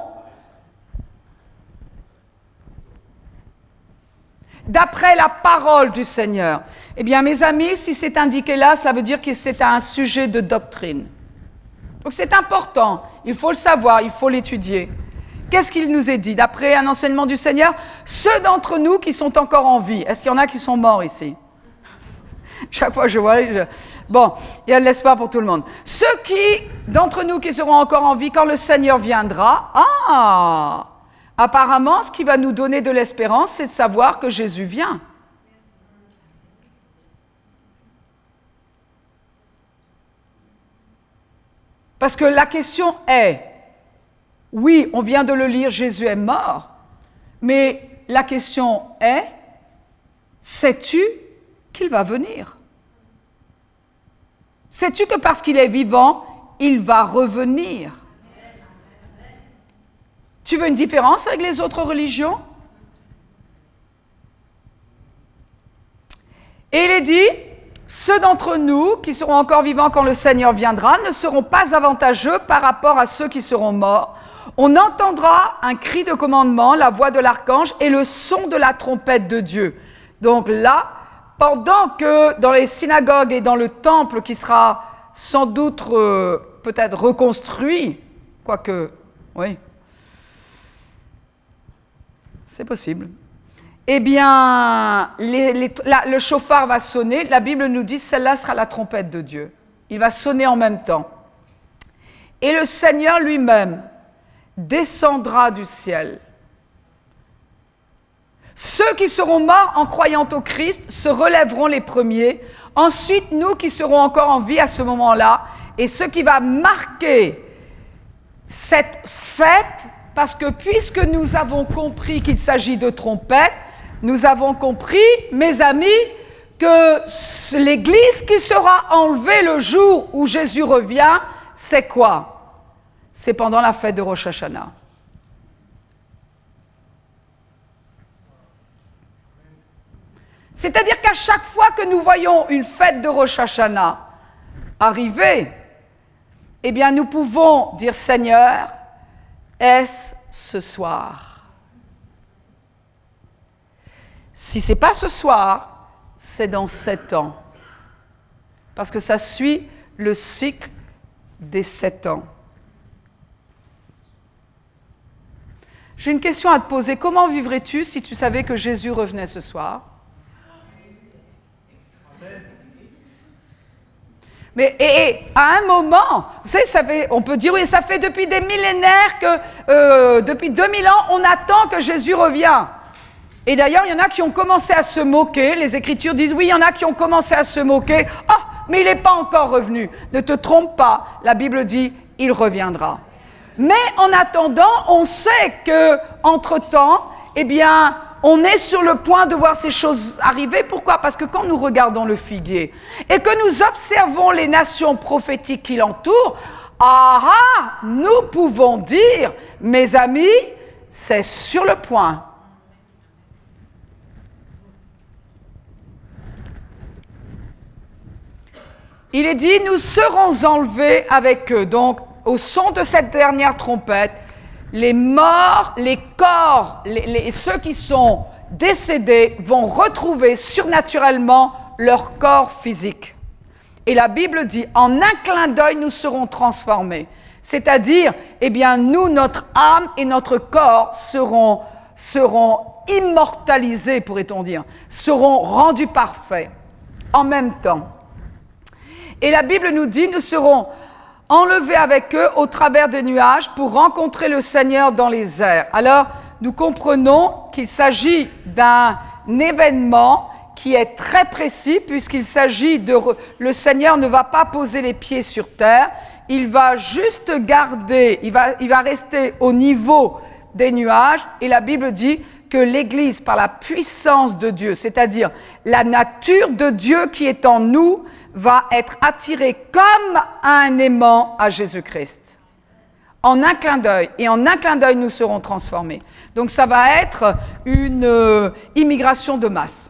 d'après la parole du Seigneur. Eh bien, mes amis, si c'est indiqué là, cela veut dire que c'est un sujet de doctrine. Donc c'est important, il faut le savoir, il faut l'étudier. Qu'est-ce qu'il nous est dit d'après un enseignement du Seigneur? Ceux d'entre nous qui sont encore en vie. Est-ce qu'il y en a qui sont morts ici? Chaque fois que je vois... Je... Bon, il y a de l'espoir pour tout le monde. Ceux qui, d'entre nous qui seront encore en vie quand le Seigneur viendra, ah, apparemment, ce qui va nous donner de l'espérance, c'est de savoir que Jésus vient. Parce que la question est, oui, on vient de le lire, Jésus est mort, mais la question est, sais-tu qu'il va venir? Sais-tu que parce qu'il est vivant, il va revenir? Tu veux une différence avec les autres religions? Et il est dit, ceux d'entre nous qui seront encore vivants quand le Seigneur viendra ne seront pas avantageux par rapport à ceux qui seront morts. On entendra un cri de commandement, la voix de l'archange et le son de la trompette de Dieu. Donc là, pendant que dans les synagogues et dans le temple qui sera sans doute euh, peut-être reconstruit, quoique, oui, c'est possible, eh bien, les, les, la, le chauffard va sonner. La Bible nous dit, celle-là sera la trompette de Dieu. Il va sonner en même temps. Et le Seigneur lui-même descendra du ciel. Ceux qui seront morts en croyant au Christ se relèveront les premiers. Ensuite, nous qui serons encore en vie à ce moment-là, et ce qui va marquer cette fête, parce que puisque nous avons compris qu'il s'agit de trompettes, nous avons compris, mes amis, que l'Église qui sera enlevée le jour où Jésus revient, c'est quoi? C'est pendant la fête de Rosh Hashanah. C'est-à-dire qu'à chaque fois que nous voyons une fête de Rosh Hashanah arriver, eh bien nous pouvons dire, Seigneur, est-ce ce soir? Si ce n'est pas ce soir, c'est dans sept ans. Parce que ça suit le cycle des sept ans. J'ai une question à te poser. Comment vivrais-tu si tu savais que Jésus revenait ce soir? Mais et, et, à un moment, vous savez, ça fait, on peut dire, oui, ça fait depuis des millénaires que, euh, depuis deux mille ans, on attend que Jésus revienne. Et d'ailleurs, il y en a qui ont commencé à se moquer. Les Écritures disent, oui, il y en a qui ont commencé à se moquer. Ah, oh, mais il n'est pas encore revenu. Ne te trompe pas, la Bible dit, il reviendra. Mais en attendant, on sait que, entre-temps, eh bien, on est sur le point de voir ces choses arriver. Pourquoi? Parce que quand nous regardons le figuier et que nous observons les nations prophétiques qui l'entourent, ah ah, nous pouvons dire, mes amis, c'est sur le point. Il est dit, nous serons enlevés avec eux. Donc, au son de cette dernière trompette, les morts, les corps, les, les, ceux qui sont décédés vont retrouver surnaturellement leur corps physique. Et la Bible dit, en un clin d'œil, nous serons transformés. C'est-à-dire, eh bien, nous, notre âme et notre corps seront, seront immortalisés, pourrait-on dire, seront rendus parfaits en même temps. Et la Bible nous dit, nous serons enlevés avec eux au travers des nuages pour rencontrer le Seigneur dans les airs. Alors, nous comprenons qu'il s'agit d'un événement qui est très précis puisqu'il s'agit de... Le Seigneur ne va pas poser les pieds sur terre, il va juste garder, il va, il va rester au niveau des nuages et la Bible dit que l'Église, par la puissance de Dieu, c'est-à-dire la nature de Dieu qui est en nous, va être attiré comme un aimant à Jésus-Christ. En un clin d'œil. Et en un clin d'œil, nous serons transformés. Donc ça va être une euh, immigration de masse.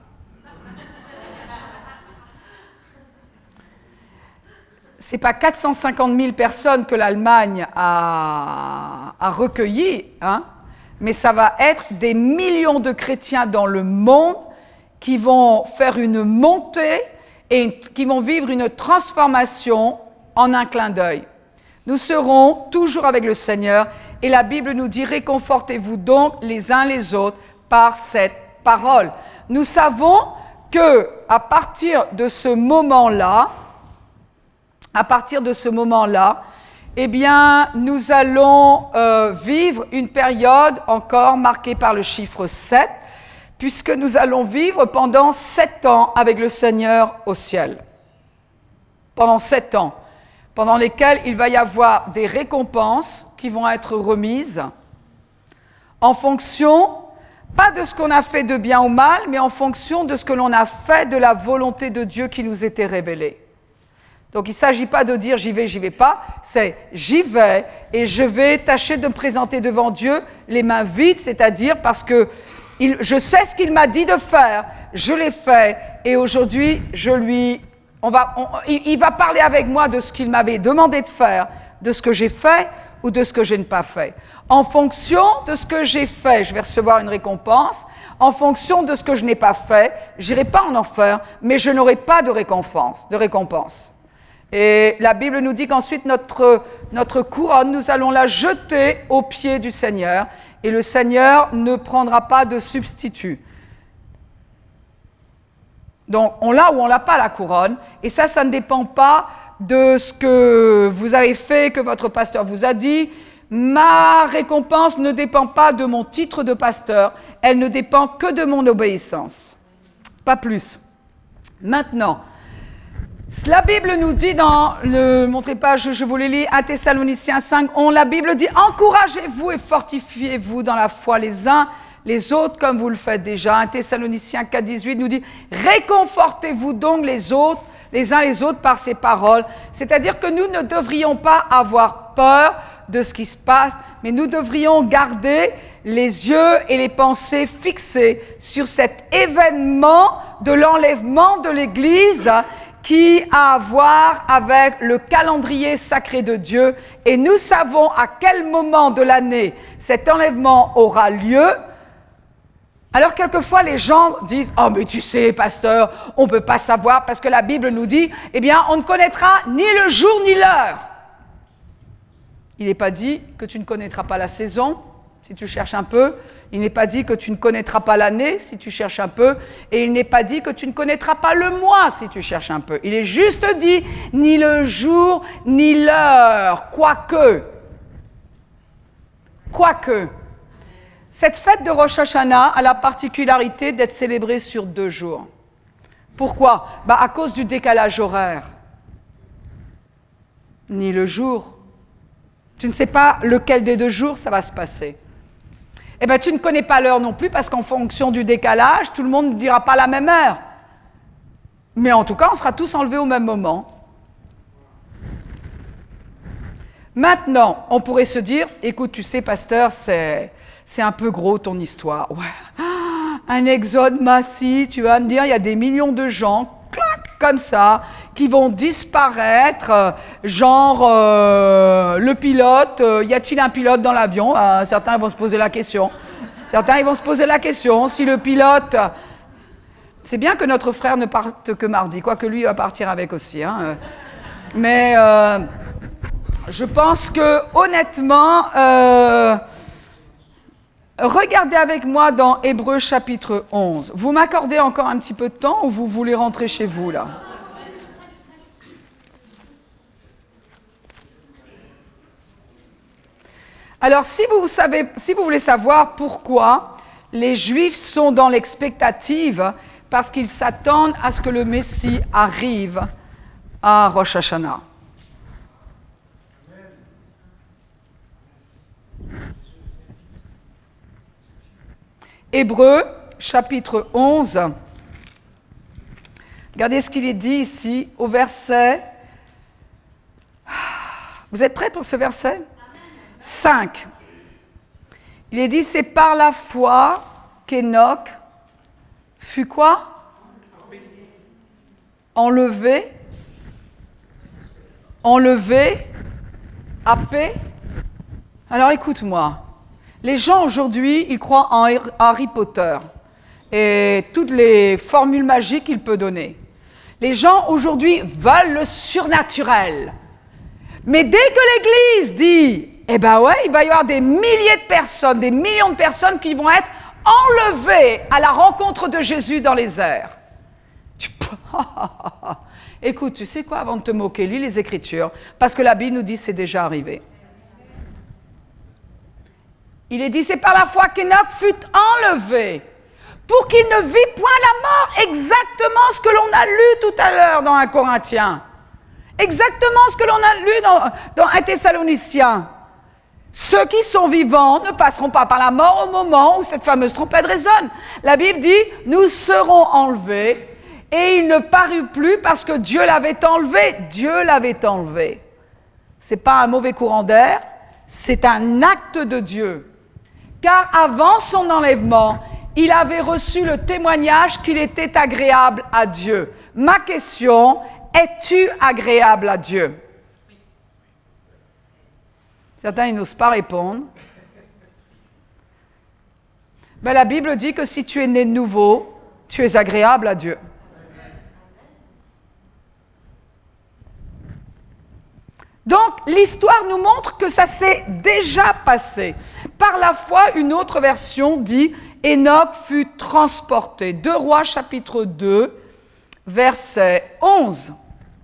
Ce n'est pas quatre cent cinquante mille personnes que l'Allemagne a, a recueillies, hein, mais ça va être des millions de chrétiens dans le monde qui vont faire une montée et qui vont vivre une transformation en un clin d'œil. Nous serons toujours avec le Seigneur et la Bible nous dit « Réconfortez-vous donc les uns les autres par cette parole ». Nous savons qu'à partir de ce moment-là, à partir de ce moment-là, eh bien, nous allons euh, vivre une période encore marquée par le chiffre sept, puisque nous allons vivre pendant sept ans avec le Seigneur au ciel. Pendant sept ans, pendant lesquels il va y avoir des récompenses qui vont être remises en fonction, pas de ce qu'on a fait de bien ou mal, mais en fonction de ce que l'on a fait de la volonté de Dieu qui nous était révélée. Donc il ne s'agit pas de dire j'y vais, j'y vais pas, c'est j'y vais et je vais tâcher de me présenter devant Dieu les mains vides, c'est-à-dire parce que Il, je sais ce qu'il m'a dit de faire, je l'ai fait, et aujourd'hui, je lui, on va, on, il, il va parler avec moi de ce qu'il m'avait demandé de faire, de ce que j'ai fait ou de ce que je n'ai pas fait. En fonction de ce que j'ai fait, je vais recevoir une récompense. En fonction de ce que je n'ai pas fait, je n'irai pas en enfer, mais je n'aurai pas de récompense, de récompense. Et la Bible nous dit qu'ensuite, notre, notre couronne, nous allons la jeter aux pieds du Seigneur. Et le Seigneur ne prendra pas de substitut. Donc, on l'a ou on l'a pas, la couronne. Et ça, ça ne dépend pas de ce que vous avez fait, que votre pasteur vous a dit. Ma récompense ne dépend pas de mon titre de pasteur. Elle ne dépend que de mon obéissance. Pas plus. Maintenant, la Bible nous dit dans le, montrez pas, je, je vous le lis, un Thessaloniciens cinq, on, la Bible dit, encouragez-vous et fortifiez-vous dans la foi les uns les autres comme vous le faites déjà. un Thessaloniciens quatre, dix-huit nous dit, réconfortez-vous donc les autres, les uns les autres par ces paroles. C'est-à-dire que nous ne devrions pas avoir peur de ce qui se passe, mais nous devrions garder les yeux et les pensées fixés sur cet événement de l'enlèvement de l'Église qui a à voir avec le calendrier sacré de Dieu. Et nous savons à quel moment de l'année cet enlèvement aura lieu. Alors quelquefois les gens disent « Oh mais tu sais, pasteur, on ne peut pas savoir parce que la Bible nous dit, eh bien on ne connaîtra ni le jour ni l'heure. » Il n'est pas dit que tu ne connaîtras pas la saison, si tu cherches un peu. Il n'est pas dit que tu ne connaîtras pas l'année si tu cherches un peu. Et il n'est pas dit que tu ne connaîtras pas le mois si tu cherches un peu. Il est juste dit ni le jour ni l'heure, quoique. Quoique. Cette fête de Rosh Hashanah a la particularité d'être célébrée sur deux jours. Pourquoi? Bah, à cause du décalage horaire. Ni le jour. Tu ne sais pas lequel des deux jours ça va se passer. Eh bien, tu ne connais pas l'heure non plus parce qu'en fonction du décalage, tout le monde ne dira pas la même heure. Mais en tout cas, on sera tous enlevés au même moment. Maintenant, on pourrait se dire, écoute, tu sais, pasteur, c'est, c'est un peu gros ton histoire. Ouais. Ah, un exode massif, tu vas me dire, il y a des millions de gens, clac, comme ça, qui vont disparaître, euh, genre euh, le pilote, euh, y a-t-il un pilote dans l'avion? euh, Certains vont se poser la question. Certains ils vont se poser la question, si le pilote... C'est bien que notre frère ne parte que mardi, quoique lui va partir avec aussi. Hein. Mais euh, je pense que, honnêtement, euh, regardez avec moi dans Hébreux chapitre onze. Vous m'accordez encore un petit peu de temps ou vous voulez rentrer chez vous, là? Alors, si vous, savez, si vous voulez savoir pourquoi les Juifs sont dans l'expectative, parce qu'ils s'attendent à ce que le Messie arrive à Rosh Hashanah. Hébreux, chapitre onze. Regardez ce qu'il est dit ici, au verset... Vous êtes prêts pour ce verset? cinq. Il est dit, c'est par la foi qu'Enoch fut quoi? Enlevé. Enlevé. Happé. Alors écoute-moi. Les gens aujourd'hui, ils croient en Harry Potter et toutes les formules magiques qu'il peut donner. Les gens aujourd'hui veulent le surnaturel. Mais dès que l'Église dit, eh ben ouais, il va y avoir des milliers de personnes, des millions de personnes qui vont être enlevées à la rencontre de Jésus dans les airs. Tu... Écoute, tu sais quoi, avant de te moquer, lis les Écritures, parce que la Bible nous dit que c'est déjà arrivé. Il est dit, c'est par la foi qu'Enoch fut enlevé, pour qu'il ne vit point la mort, exactement ce que l'on a lu tout à l'heure dans un Corinthien. Exactement ce que l'on a lu dans, dans un Thessaloniciens. Ceux qui sont vivants ne passeront pas par la mort au moment où cette fameuse trompette résonne. La Bible dit, nous serons enlevés, et il ne parut plus parce que Dieu l'avait enlevé. Dieu l'avait enlevé. Ce n'est pas un mauvais courant d'air, c'est un acte de Dieu. Car avant son enlèvement, il avait reçu le témoignage qu'il était agréable à Dieu. Ma question, es-tu agréable à Dieu? Certains, ils n'osent pas répondre. Ben, la Bible dit que si tu es né de nouveau, tu es agréable à Dieu. Donc, l'histoire nous montre que ça s'est déjà passé. Par la foi, une autre version dit « Enoch fut transporté ». deux Rois, chapitre deux, verset onze.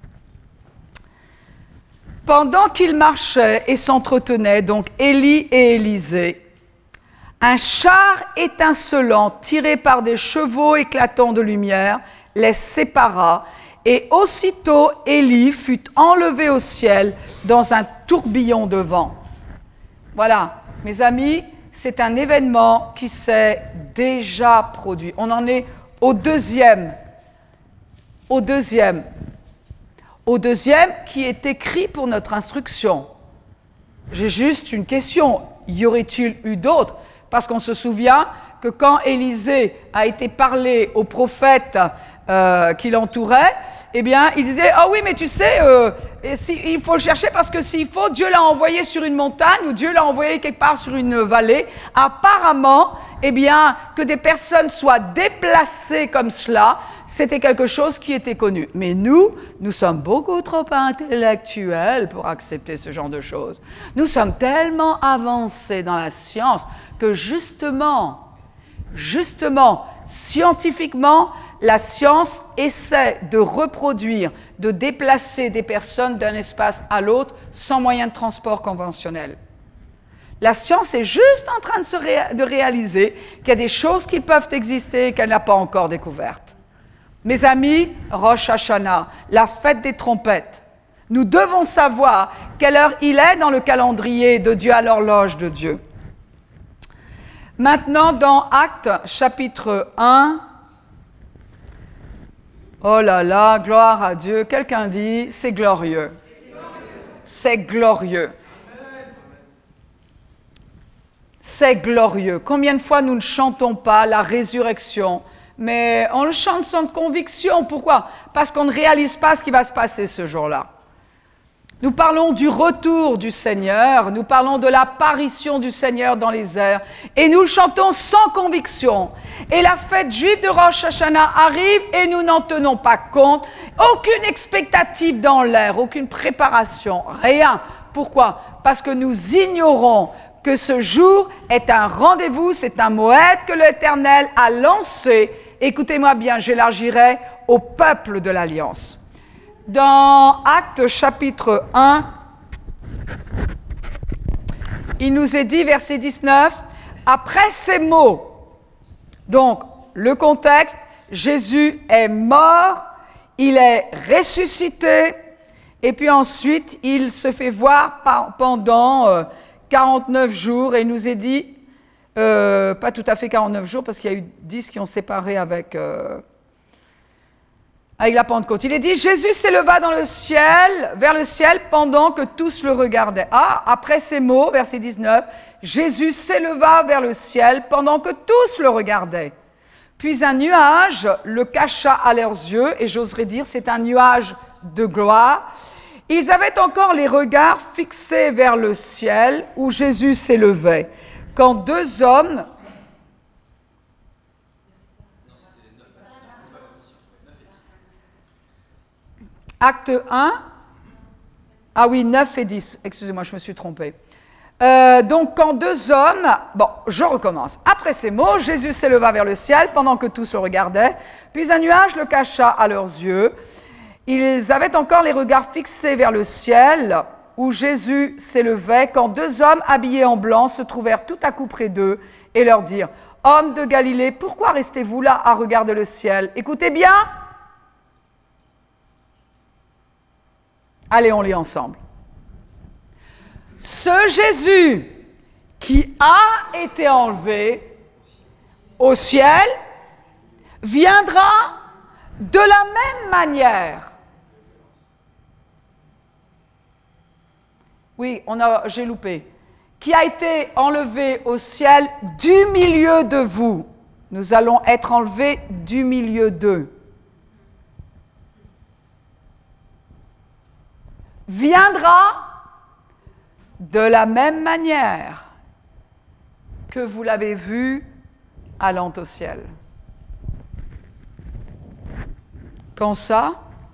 Pendant qu'ils marchaient et s'entretenaient, donc Élie et Élisée, un char étincelant tiré par des chevaux éclatants de lumière les sépara, et aussitôt Élie fut enlevé au ciel dans un tourbillon de vent. Voilà, mes amis, c'est un événement qui s'est déjà produit. On en est au deuxième. Au deuxième. Au deuxième qui est écrit pour notre instruction. J'ai juste une question. Y aurait-il eu d'autres? Parce qu'on se souvient que quand Élisée a été parlé au prophète euh, qui l'entourait, eh bien, il disait, ah oh oui, mais tu sais, euh, et si, il faut le chercher parce que s'il faut, Dieu l'a envoyé sur une montagne ou Dieu l'a envoyé quelque part sur une vallée. Apparemment, eh bien, que des personnes soient déplacées comme cela c'était quelque chose qui était connu. Mais nous, nous sommes beaucoup trop intellectuels pour accepter ce genre de choses. Nous sommes tellement avancés dans la science que justement, justement, scientifiquement, la science essaie de reproduire, de déplacer des personnes d'un espace à l'autre sans moyen de transport conventionnel. La science est juste en train de, se ré- de réaliser qu'il y a des choses qui peuvent exister et qu'elle n'a pas encore découvertes. Mes amis, Rosh Hashanah, la fête des trompettes. Nous devons savoir quelle heure il est dans le calendrier de Dieu, à l'horloge de Dieu. Maintenant, dans Actes, chapitre un, oh là là, gloire à Dieu, quelqu'un dit, c'est glorieux. C'est glorieux. C'est glorieux. Combien de fois nous ne chantons pas la résurrection, mais on le chante sans conviction. Pourquoi? Parce qu'on ne réalise pas ce qui va se passer ce jour-là. Nous parlons du retour du Seigneur, nous parlons de l'apparition du Seigneur dans les airs, et nous le chantons sans conviction. Et la fête juive de Rosh Hashanah arrive et nous n'en tenons pas compte. Aucune expectative dans l'air, aucune préparation, rien. Pourquoi? Parce que nous ignorons que ce jour est un rendez-vous, c'est un moed que l'Éternel a lancé. Écoutez-moi bien, j'élargirai au peuple de l'Alliance. Dans Actes chapitre un, il nous est dit, verset dix-neuf, après ces mots, donc le contexte, Jésus est mort, il est ressuscité, et puis ensuite il se fait voir par, pendant euh, quarante-neuf jours, et il nous est dit, euh, pas tout à fait quarante-neuf jours, parce qu'il y a eu dix qui ont séparé avec, euh, avec la Pentecôte. Il est dit, Jésus s'éleva dans le ciel, vers le ciel, pendant que tous le regardaient. Ah, après ces mots, verset dix-neuf, Jésus s'éleva vers le ciel, pendant que tous le regardaient. Puis un nuage le cacha à leurs yeux, et j'oserais dire, c'est un nuage de gloire. Ils avaient encore les regards fixés vers le ciel où Jésus s'élevait. Quand deux hommes... Acte un. Ah oui, neuf et dix. Excusez-moi, je me suis trompée. Euh, donc, quand deux hommes... Bon, je recommence. Après ces mots, Jésus s'éleva vers le ciel pendant que tous le regardaient. Puis un nuage le cacha à leurs yeux. Ils avaient encore les regards fixés vers le ciel, où Jésus s'élevait, quand deux hommes habillés en blanc se trouvèrent tout à coup près d'eux et leur dirent, « Hommes de Galilée, pourquoi restez-vous là à regarder le ciel? Écoutez bien. » Allez, on lit ensemble. « Ce Jésus qui a été enlevé au ciel viendra de la même manière. » Oui, on a, j'ai loupé. Qui a été enlevé au ciel du milieu de vous. Nous allons être enlevés du milieu d'eux. Viendra de la même manière que vous l'avez vu allant au ciel. Quand ça?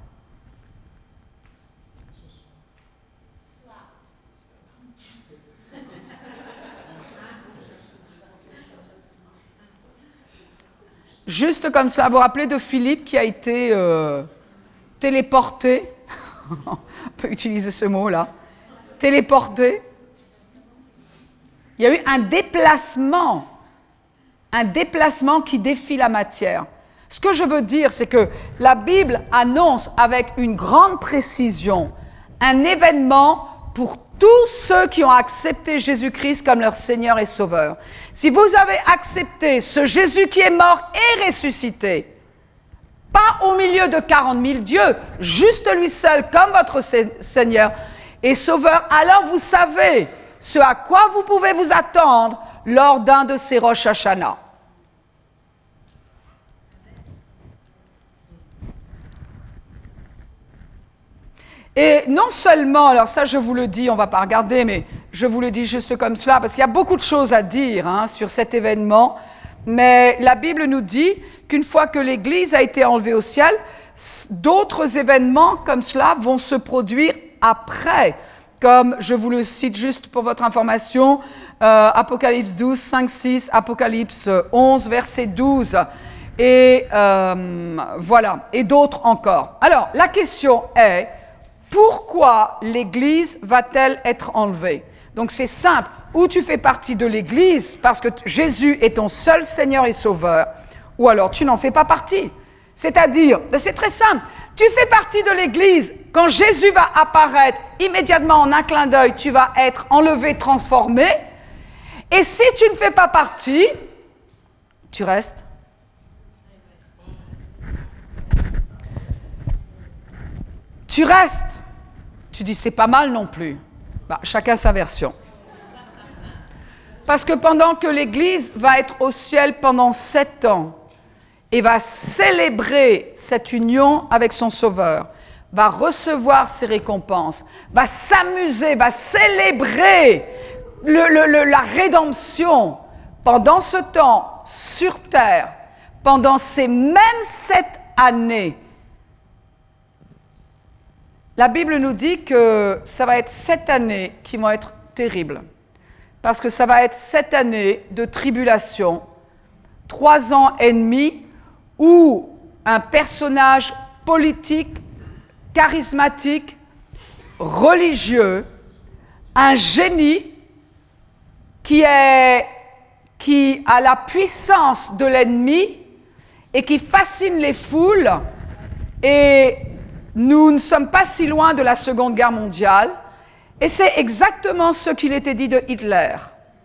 Juste comme cela, vous vous rappelez de Philippe qui a été euh, téléporté, on peut utiliser ce mot-là, téléporté. Il y a eu un déplacement, un déplacement qui défie la matière. Ce que je veux dire, c'est que la Bible annonce avec une grande précision un événement pour tous ceux qui ont accepté Jésus-Christ comme leur Seigneur et Sauveur. Si vous avez accepté ce Jésus qui est mort et ressuscité, pas au milieu de quarante mille dieux, juste lui seul comme votre Seigneur et Sauveur, alors vous savez ce à quoi vous pouvez vous attendre lors d'un de ces Rosh Hashanah. Et non seulement, alors ça je vous le dis, on ne va pas regarder, mais je vous le dis juste comme cela, parce qu'il y a beaucoup de choses à dire hein, sur cet événement, mais la Bible nous dit qu'une fois que l'Église a été enlevée au ciel, d'autres événements comme cela vont se produire après. Comme je vous le cite juste pour votre information, euh, Apocalypse douze, cinq, six, Apocalypse onze, verset douze, et euh, voilà, et d'autres encore. Alors, la question est, pourquoi l'Église va-t-elle être enlevée? Donc c'est simple, ou tu fais partie de l'Église parce que Jésus est ton seul Seigneur et Sauveur, ou alors tu n'en fais pas partie. C'est-à-dire, c'est très simple, tu fais partie de l'Église, quand Jésus va apparaître, immédiatement en un clin d'œil, tu vas être enlevé, transformé, et si tu ne fais pas partie, tu restes. Tu restes. Tu dis, c'est pas mal non plus. Bah, chacun sa version. Parce que pendant que l'Église va être au ciel pendant sept ans et va célébrer cette union avec son Sauveur, va recevoir ses récompenses, va s'amuser, va célébrer le, le, le, la rédemption pendant ce temps sur terre, pendant ces mêmes sept années. La Bible nous dit que ça va être sept années qui vont être terribles, parce que ça va être sept années de tribulation, trois ans et demi, où un personnage politique, charismatique, religieux, un génie qui, est, qui a la puissance de l'ennemi et qui fascine les foules, et nous ne sommes pas si loin de la Seconde Guerre mondiale, et c'est exactement ce qu'il était dit de Hitler.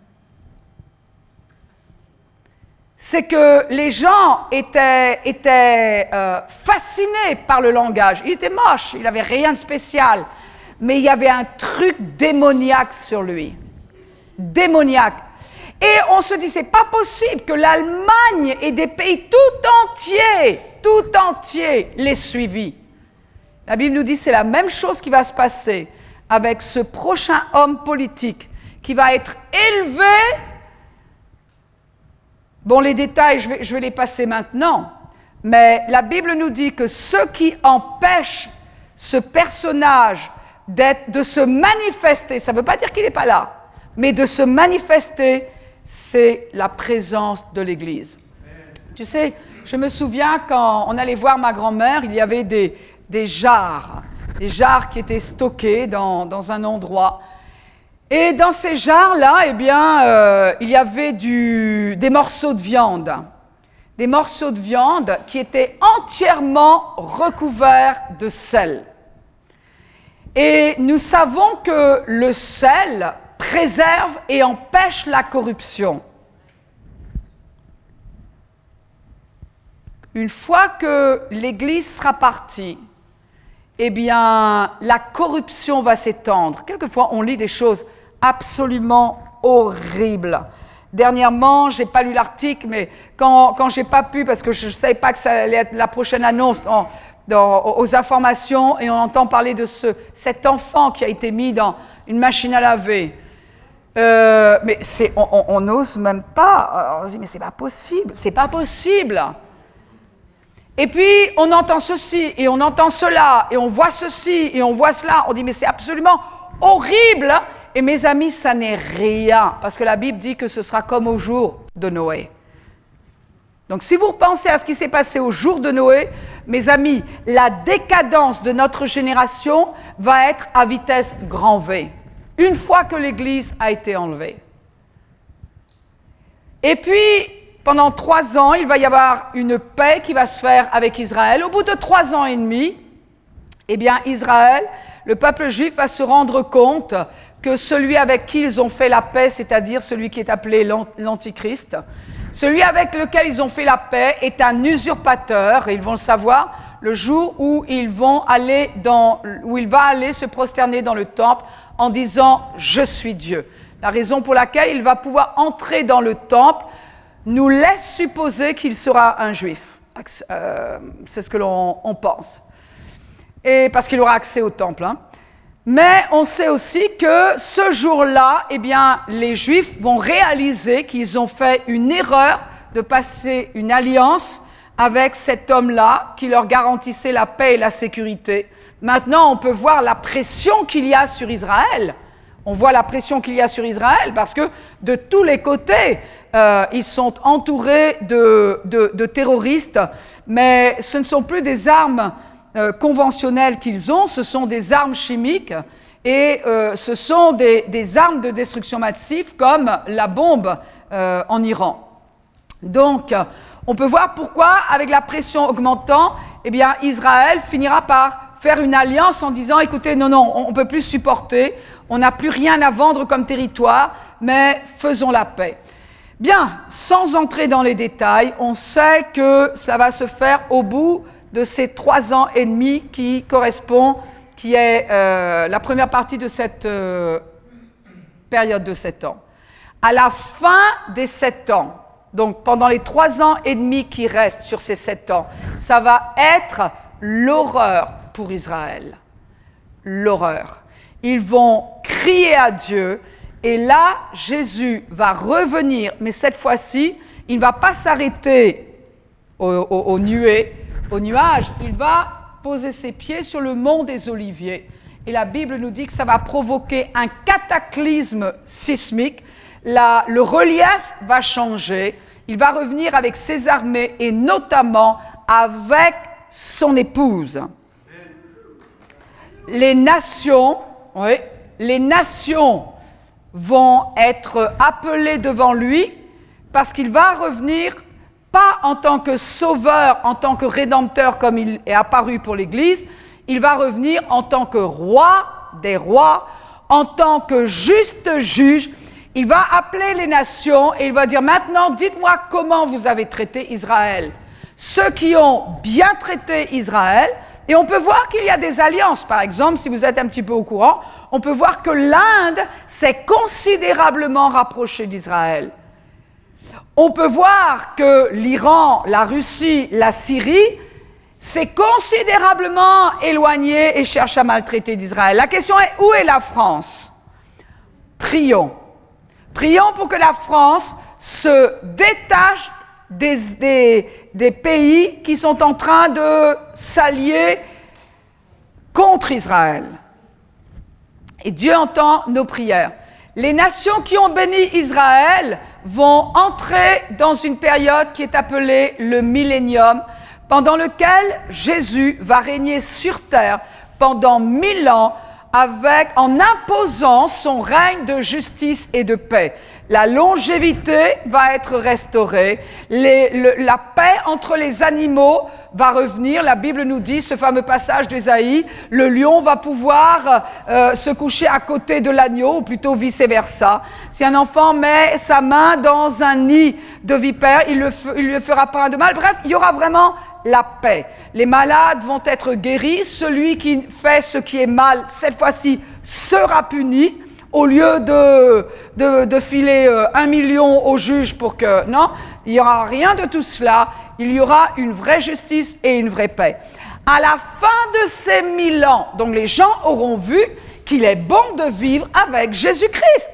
C'est que les gens étaient, étaient euh, fascinés par le langage. Il était moche, il n'avait rien de spécial, mais il y avait un truc démoniaque sur lui. Démoniaque. Et on se dit, c'est pas possible que l'Allemagne et des pays tout entiers, tout entiers l'aient suivi. La Bible nous dit que c'est la même chose qui va se passer avec ce prochain homme politique qui va être élevé. Bon, les détails, je vais, je vais les passer maintenant, mais la Bible nous dit que ce qui empêche ce personnage d'être, de se manifester, ça ne veut pas dire qu'il n'est pas là, mais de se manifester, c'est la présence de l'Église. Tu sais, je me souviens quand on allait voir ma grand-mère, il y avait des... des jarres, des jarres qui étaient stockées dans, dans un endroit. Et dans ces jarres-là, eh bien, euh, il y avait du, des morceaux de viande. Des morceaux de viande qui étaient entièrement recouverts de sel. Et nous savons que le sel préserve et empêche la corruption. Une fois que l'Église sera partie, eh bien, la corruption va s'étendre. Quelquefois, on lit des choses absolument horribles. Dernièrement, je n'ai pas lu l'article, mais quand, quand je n'ai pas pu, parce que je ne savais pas que ça allait être la prochaine annonce en, dans, aux informations, et on entend parler de ce, cet enfant qui a été mis dans une machine à laver. Euh, mais c'est, on n'ose même pas. On se dit, mais c'est pas possible, c'est pas possible. Et puis, on entend ceci, et on entend cela, et on voit ceci, et on voit cela. On dit, mais c'est absolument horrible. Et mes amis, ça n'est rien, parce que la Bible dit que ce sera comme au jour de Noé. Donc, si vous repensez à ce qui s'est passé au jour de Noé, mes amis, la décadence de notre génération va être à vitesse grand V, une fois que l'Église a été enlevée. Et puis, pendant trois ans, il va y avoir une paix qui va se faire avec Israël. Au bout de trois ans et demi, eh bien, Israël, le peuple juif va se rendre compte que celui avec qui ils ont fait la paix, c'est-à-dire celui qui est appelé l'Antichrist, celui avec lequel ils ont fait la paix est un usurpateur, et ils vont le savoir le jour où, ils vont aller dans, où il va aller se prosterner dans le temple en disant « Je suis Dieu ». La raison pour laquelle il va pouvoir entrer dans le temple nous laisse supposer qu'il sera un juif. Euh, c'est ce que l'on on pense. Et parce qu'il aura accès au temple. Hein. Mais on sait aussi que ce jour-là, eh bien, les juifs vont réaliser qu'ils ont fait une erreur de passer une alliance avec cet homme-là qui leur garantissait la paix et la sécurité. Maintenant, on peut voir la pression qu'il y a sur Israël. On voit la pression qu'il y a sur Israël parce que de tous les côtés, euh, ils sont entourés de, de, de terroristes, mais ce ne sont plus des armes euh, conventionnelles qu'ils ont, ce sont des armes chimiques et euh, ce sont des, des armes de destruction massive comme la bombe euh, en Iran. Donc, on peut voir pourquoi, avec la pression augmentant, eh bien, Israël finira par faire une alliance en disant, écoutez, non, non, on ne peut plus supporter, on n'a plus rien à vendre comme territoire, mais faisons la paix. Bien, sans entrer dans les détails, on sait que cela va se faire au bout de ces trois ans et demi qui correspond, qui est euh, la première partie de cette euh, période de sept ans. À la fin des sept ans, donc pendant les trois ans et demi qui restent sur ces sept ans, ça va être l'horreur pour Israël. L'horreur. Ils vont crier à Dieu et là, Jésus va revenir, mais cette fois-ci, il ne va pas s'arrêter au, au, au nuée, au nuage, il va poser ses pieds sur le mont des Oliviers. Et la Bible nous dit que ça va provoquer un cataclysme sismique. La, le relief va changer. Il va revenir avec ses armées et notamment avec son épouse. Les nations, oui, les nations vont être appelées devant lui parce qu'il va revenir pas en tant que sauveur, en tant que rédempteur comme il est apparu pour l'Église, il va revenir en tant que roi des rois, en tant que juste juge. Il va appeler les nations et il va dire, maintenant, dites-moi comment vous avez traité Israël. Ceux qui ont bien traité Israël, et on peut voir qu'il y a des alliances. Par exemple, si vous êtes un petit peu au courant, on peut voir que l'Inde s'est considérablement rapprochée d'Israël. On peut voir que l'Iran, la Russie, la Syrie s'est considérablement éloignée et cherche à maltraiter d'Israël. La question est, où est la France? Prions. Prions pour que la France se détache des, des, des pays qui sont en train de s'allier contre Israël. Et Dieu entend nos prières. Les nations qui ont béni Israël vont entrer dans une période qui est appelée le millénium, pendant lequel Jésus va régner sur terre pendant mille ans, avec, en imposant son règne de justice et de paix. La longévité va être restaurée, les, le, la paix entre les animaux va revenir. La Bible nous dit, ce fameux passage d'Ésaïe, le lion va pouvoir euh, se coucher à côté de l'agneau, ou plutôt vice-versa. Si un enfant met sa main dans un nid de vipère, il ne lui fera pas de mal. Bref, il y aura vraiment la paix. Les malades vont être guéris. Celui qui fait ce qui est mal, cette fois-ci, sera puni. Au lieu de, de, de filer euh, un million au juge pour que... Non, il n'y aura rien de tout cela. Il y aura une vraie justice et une vraie paix. À la fin de ces mille ans, donc les gens auront vu qu'il est bon de vivre avec Jésus-Christ.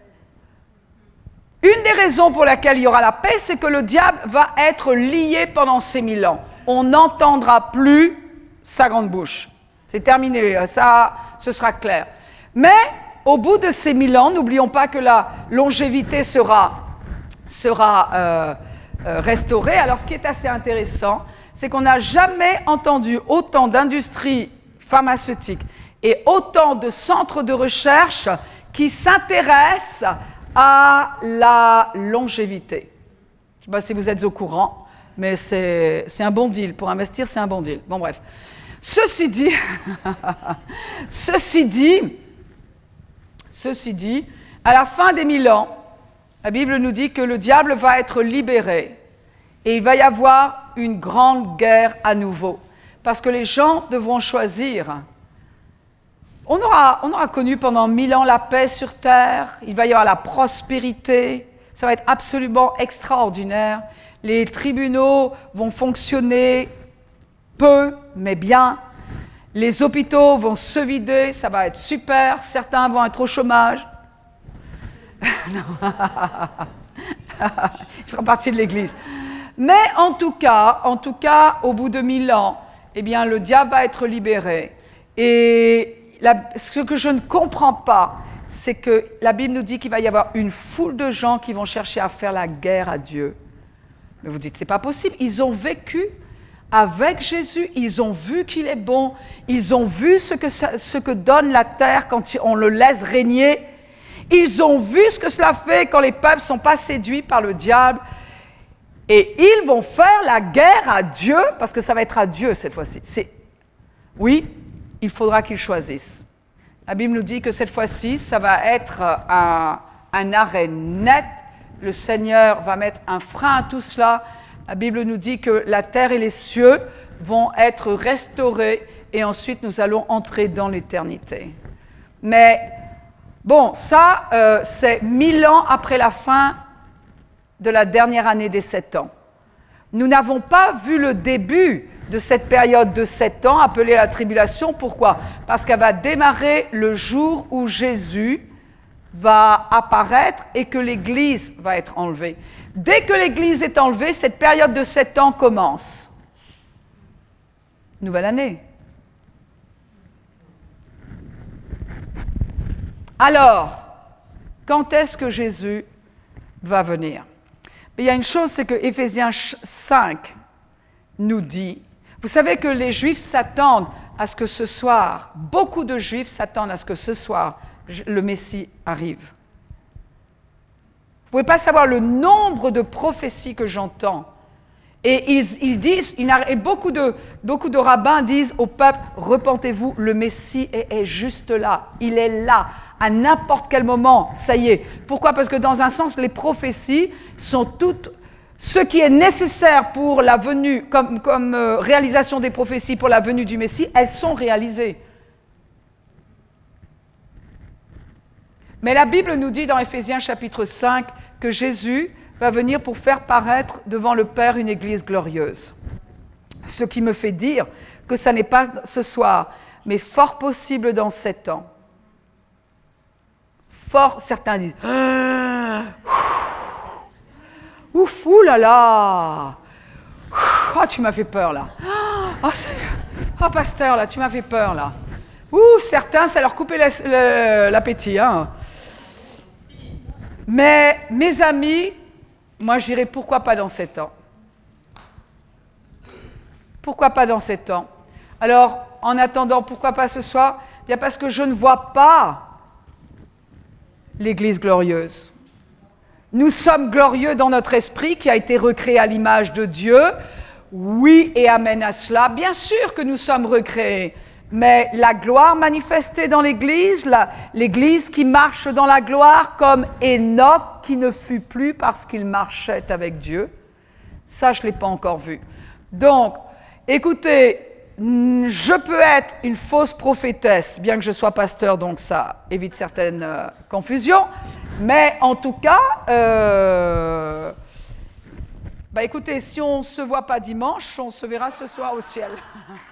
Une des raisons pour laquelle il y aura la paix, c'est que le diable va être lié pendant ces mille ans. On n'entendra plus sa grande bouche. C'est terminé, ça, ce sera clair. Mais au bout de ces mille ans, n'oublions pas que la longévité sera, sera euh, euh, restaurée. Alors, ce qui est assez intéressant, c'est qu'on n'a jamais entendu autant d'industries pharmaceutiques et autant de centres de recherche qui s'intéressent à la longévité. Je ne sais pas si vous êtes au courant, mais c'est, c'est un bon deal. Pour investir, c'est un bon deal. Bon, bref. Ceci dit, ceci dit, ceci dit, à la fin des mille ans, la Bible nous dit que le diable va être libéré et il va y avoir une grande guerre à nouveau. Parce que les gens devront choisir. On aura, on aura connu pendant mille ans la paix sur terre, il va y avoir la prospérité, ça va être absolument extraordinaire. Les tribunaux vont fonctionner peu, mais bien. Les hôpitaux vont se vider, ça va être super. Certains vont être au chômage. Il fera partie de l'Église. Mais en tout cas, en tout cas, au bout de mille ans, eh bien, le diable va être libéré. Et la, ce que je ne comprends pas, c'est que la Bible nous dit qu'il va y avoir une foule de gens qui vont chercher à faire la guerre à Dieu. Mais vous dites, c'est pas possible. Ils ont vécu avec Jésus, ils ont vu qu'il est bon, ils ont vu ce que, ça, ce que donne la terre quand on le laisse régner. Ils ont vu ce que cela fait quand les peuples ne sont pas séduits par le diable. Et ils vont faire la guerre à Dieu, parce que ça va être à Dieu cette fois-ci. C'est... Oui, il faudra qu'ils choisissent. La Bible nous dit que cette fois-ci, ça va être un, un arrêt net. Le Seigneur va mettre un frein à tout cela. La Bible nous dit que la terre et les cieux vont être restaurés et ensuite nous allons entrer dans l'éternité. Mais bon, ça, euh, c'est mille ans après la fin de la dernière année des sept ans. Nous n'avons pas vu le début de cette période de sept ans appelée la tribulation. Pourquoi? Parce qu'elle va démarrer le jour où Jésus va apparaître et que l'Église va être enlevée. Dès que l'Église est enlevée, cette période de sept ans commence. Nouvelle année. Alors, quand est-ce que Jésus va venir? Il y a une chose, c'est que Éphésiens cinq nous dit, vous savez que les Juifs s'attendent à ce que ce soir, beaucoup de Juifs s'attendent à ce que ce soir, le Messie arrive. Vous ne pouvez pas savoir le nombre de prophéties que j'entends. Et ils, ils disent, ils, et beaucoup, de, beaucoup de rabbins disent au peuple, repentez-vous, le Messie est, est juste là, il est là. À n'importe quel moment, ça y est. Pourquoi? Parce que dans un sens, les prophéties sont toutes ce qui est nécessaire pour la venue, comme, comme euh, réalisation des prophéties pour la venue du Messie, elles sont réalisées. Mais la Bible nous dit dans Éphésiens chapitre cinq que Jésus va venir pour faire paraître devant le Père une Église glorieuse. Ce qui me fait dire que ça n'est pas ce soir, mais fort possible dans sept ans. Fort, certains disent ah, « Ouf, ouh là là Ah, oh, tu m'as fait peur là Ah, oh, oh, pasteur, là, tu m'as fait peur là Ouh, certains, ça leur coupait l'appétit. Hein. Mais, mes amis, moi je dirais pourquoi pas dans sept ans Pourquoi pas dans sept ans Alors, en attendant, pourquoi pas ce soir? Bien parce que je ne vois pas l'Église glorieuse. Nous sommes glorieux dans notre esprit qui a été recréé à l'image de Dieu. Oui et amen à cela. Bien sûr que nous sommes recréés, mais la gloire manifestée dans l'Église, la, l'Église qui marche dans la gloire comme Enoch qui ne fut plus parce qu'il marchait avec Dieu, ça je ne l'ai pas encore vu. Donc, écoutez, je peux être une fausse prophétesse, bien que je sois pasteur, donc ça évite certaines euh, confusions. Mais en tout cas, euh, bah écoutez, si on ne se voit pas dimanche, on se verra ce soir au ciel.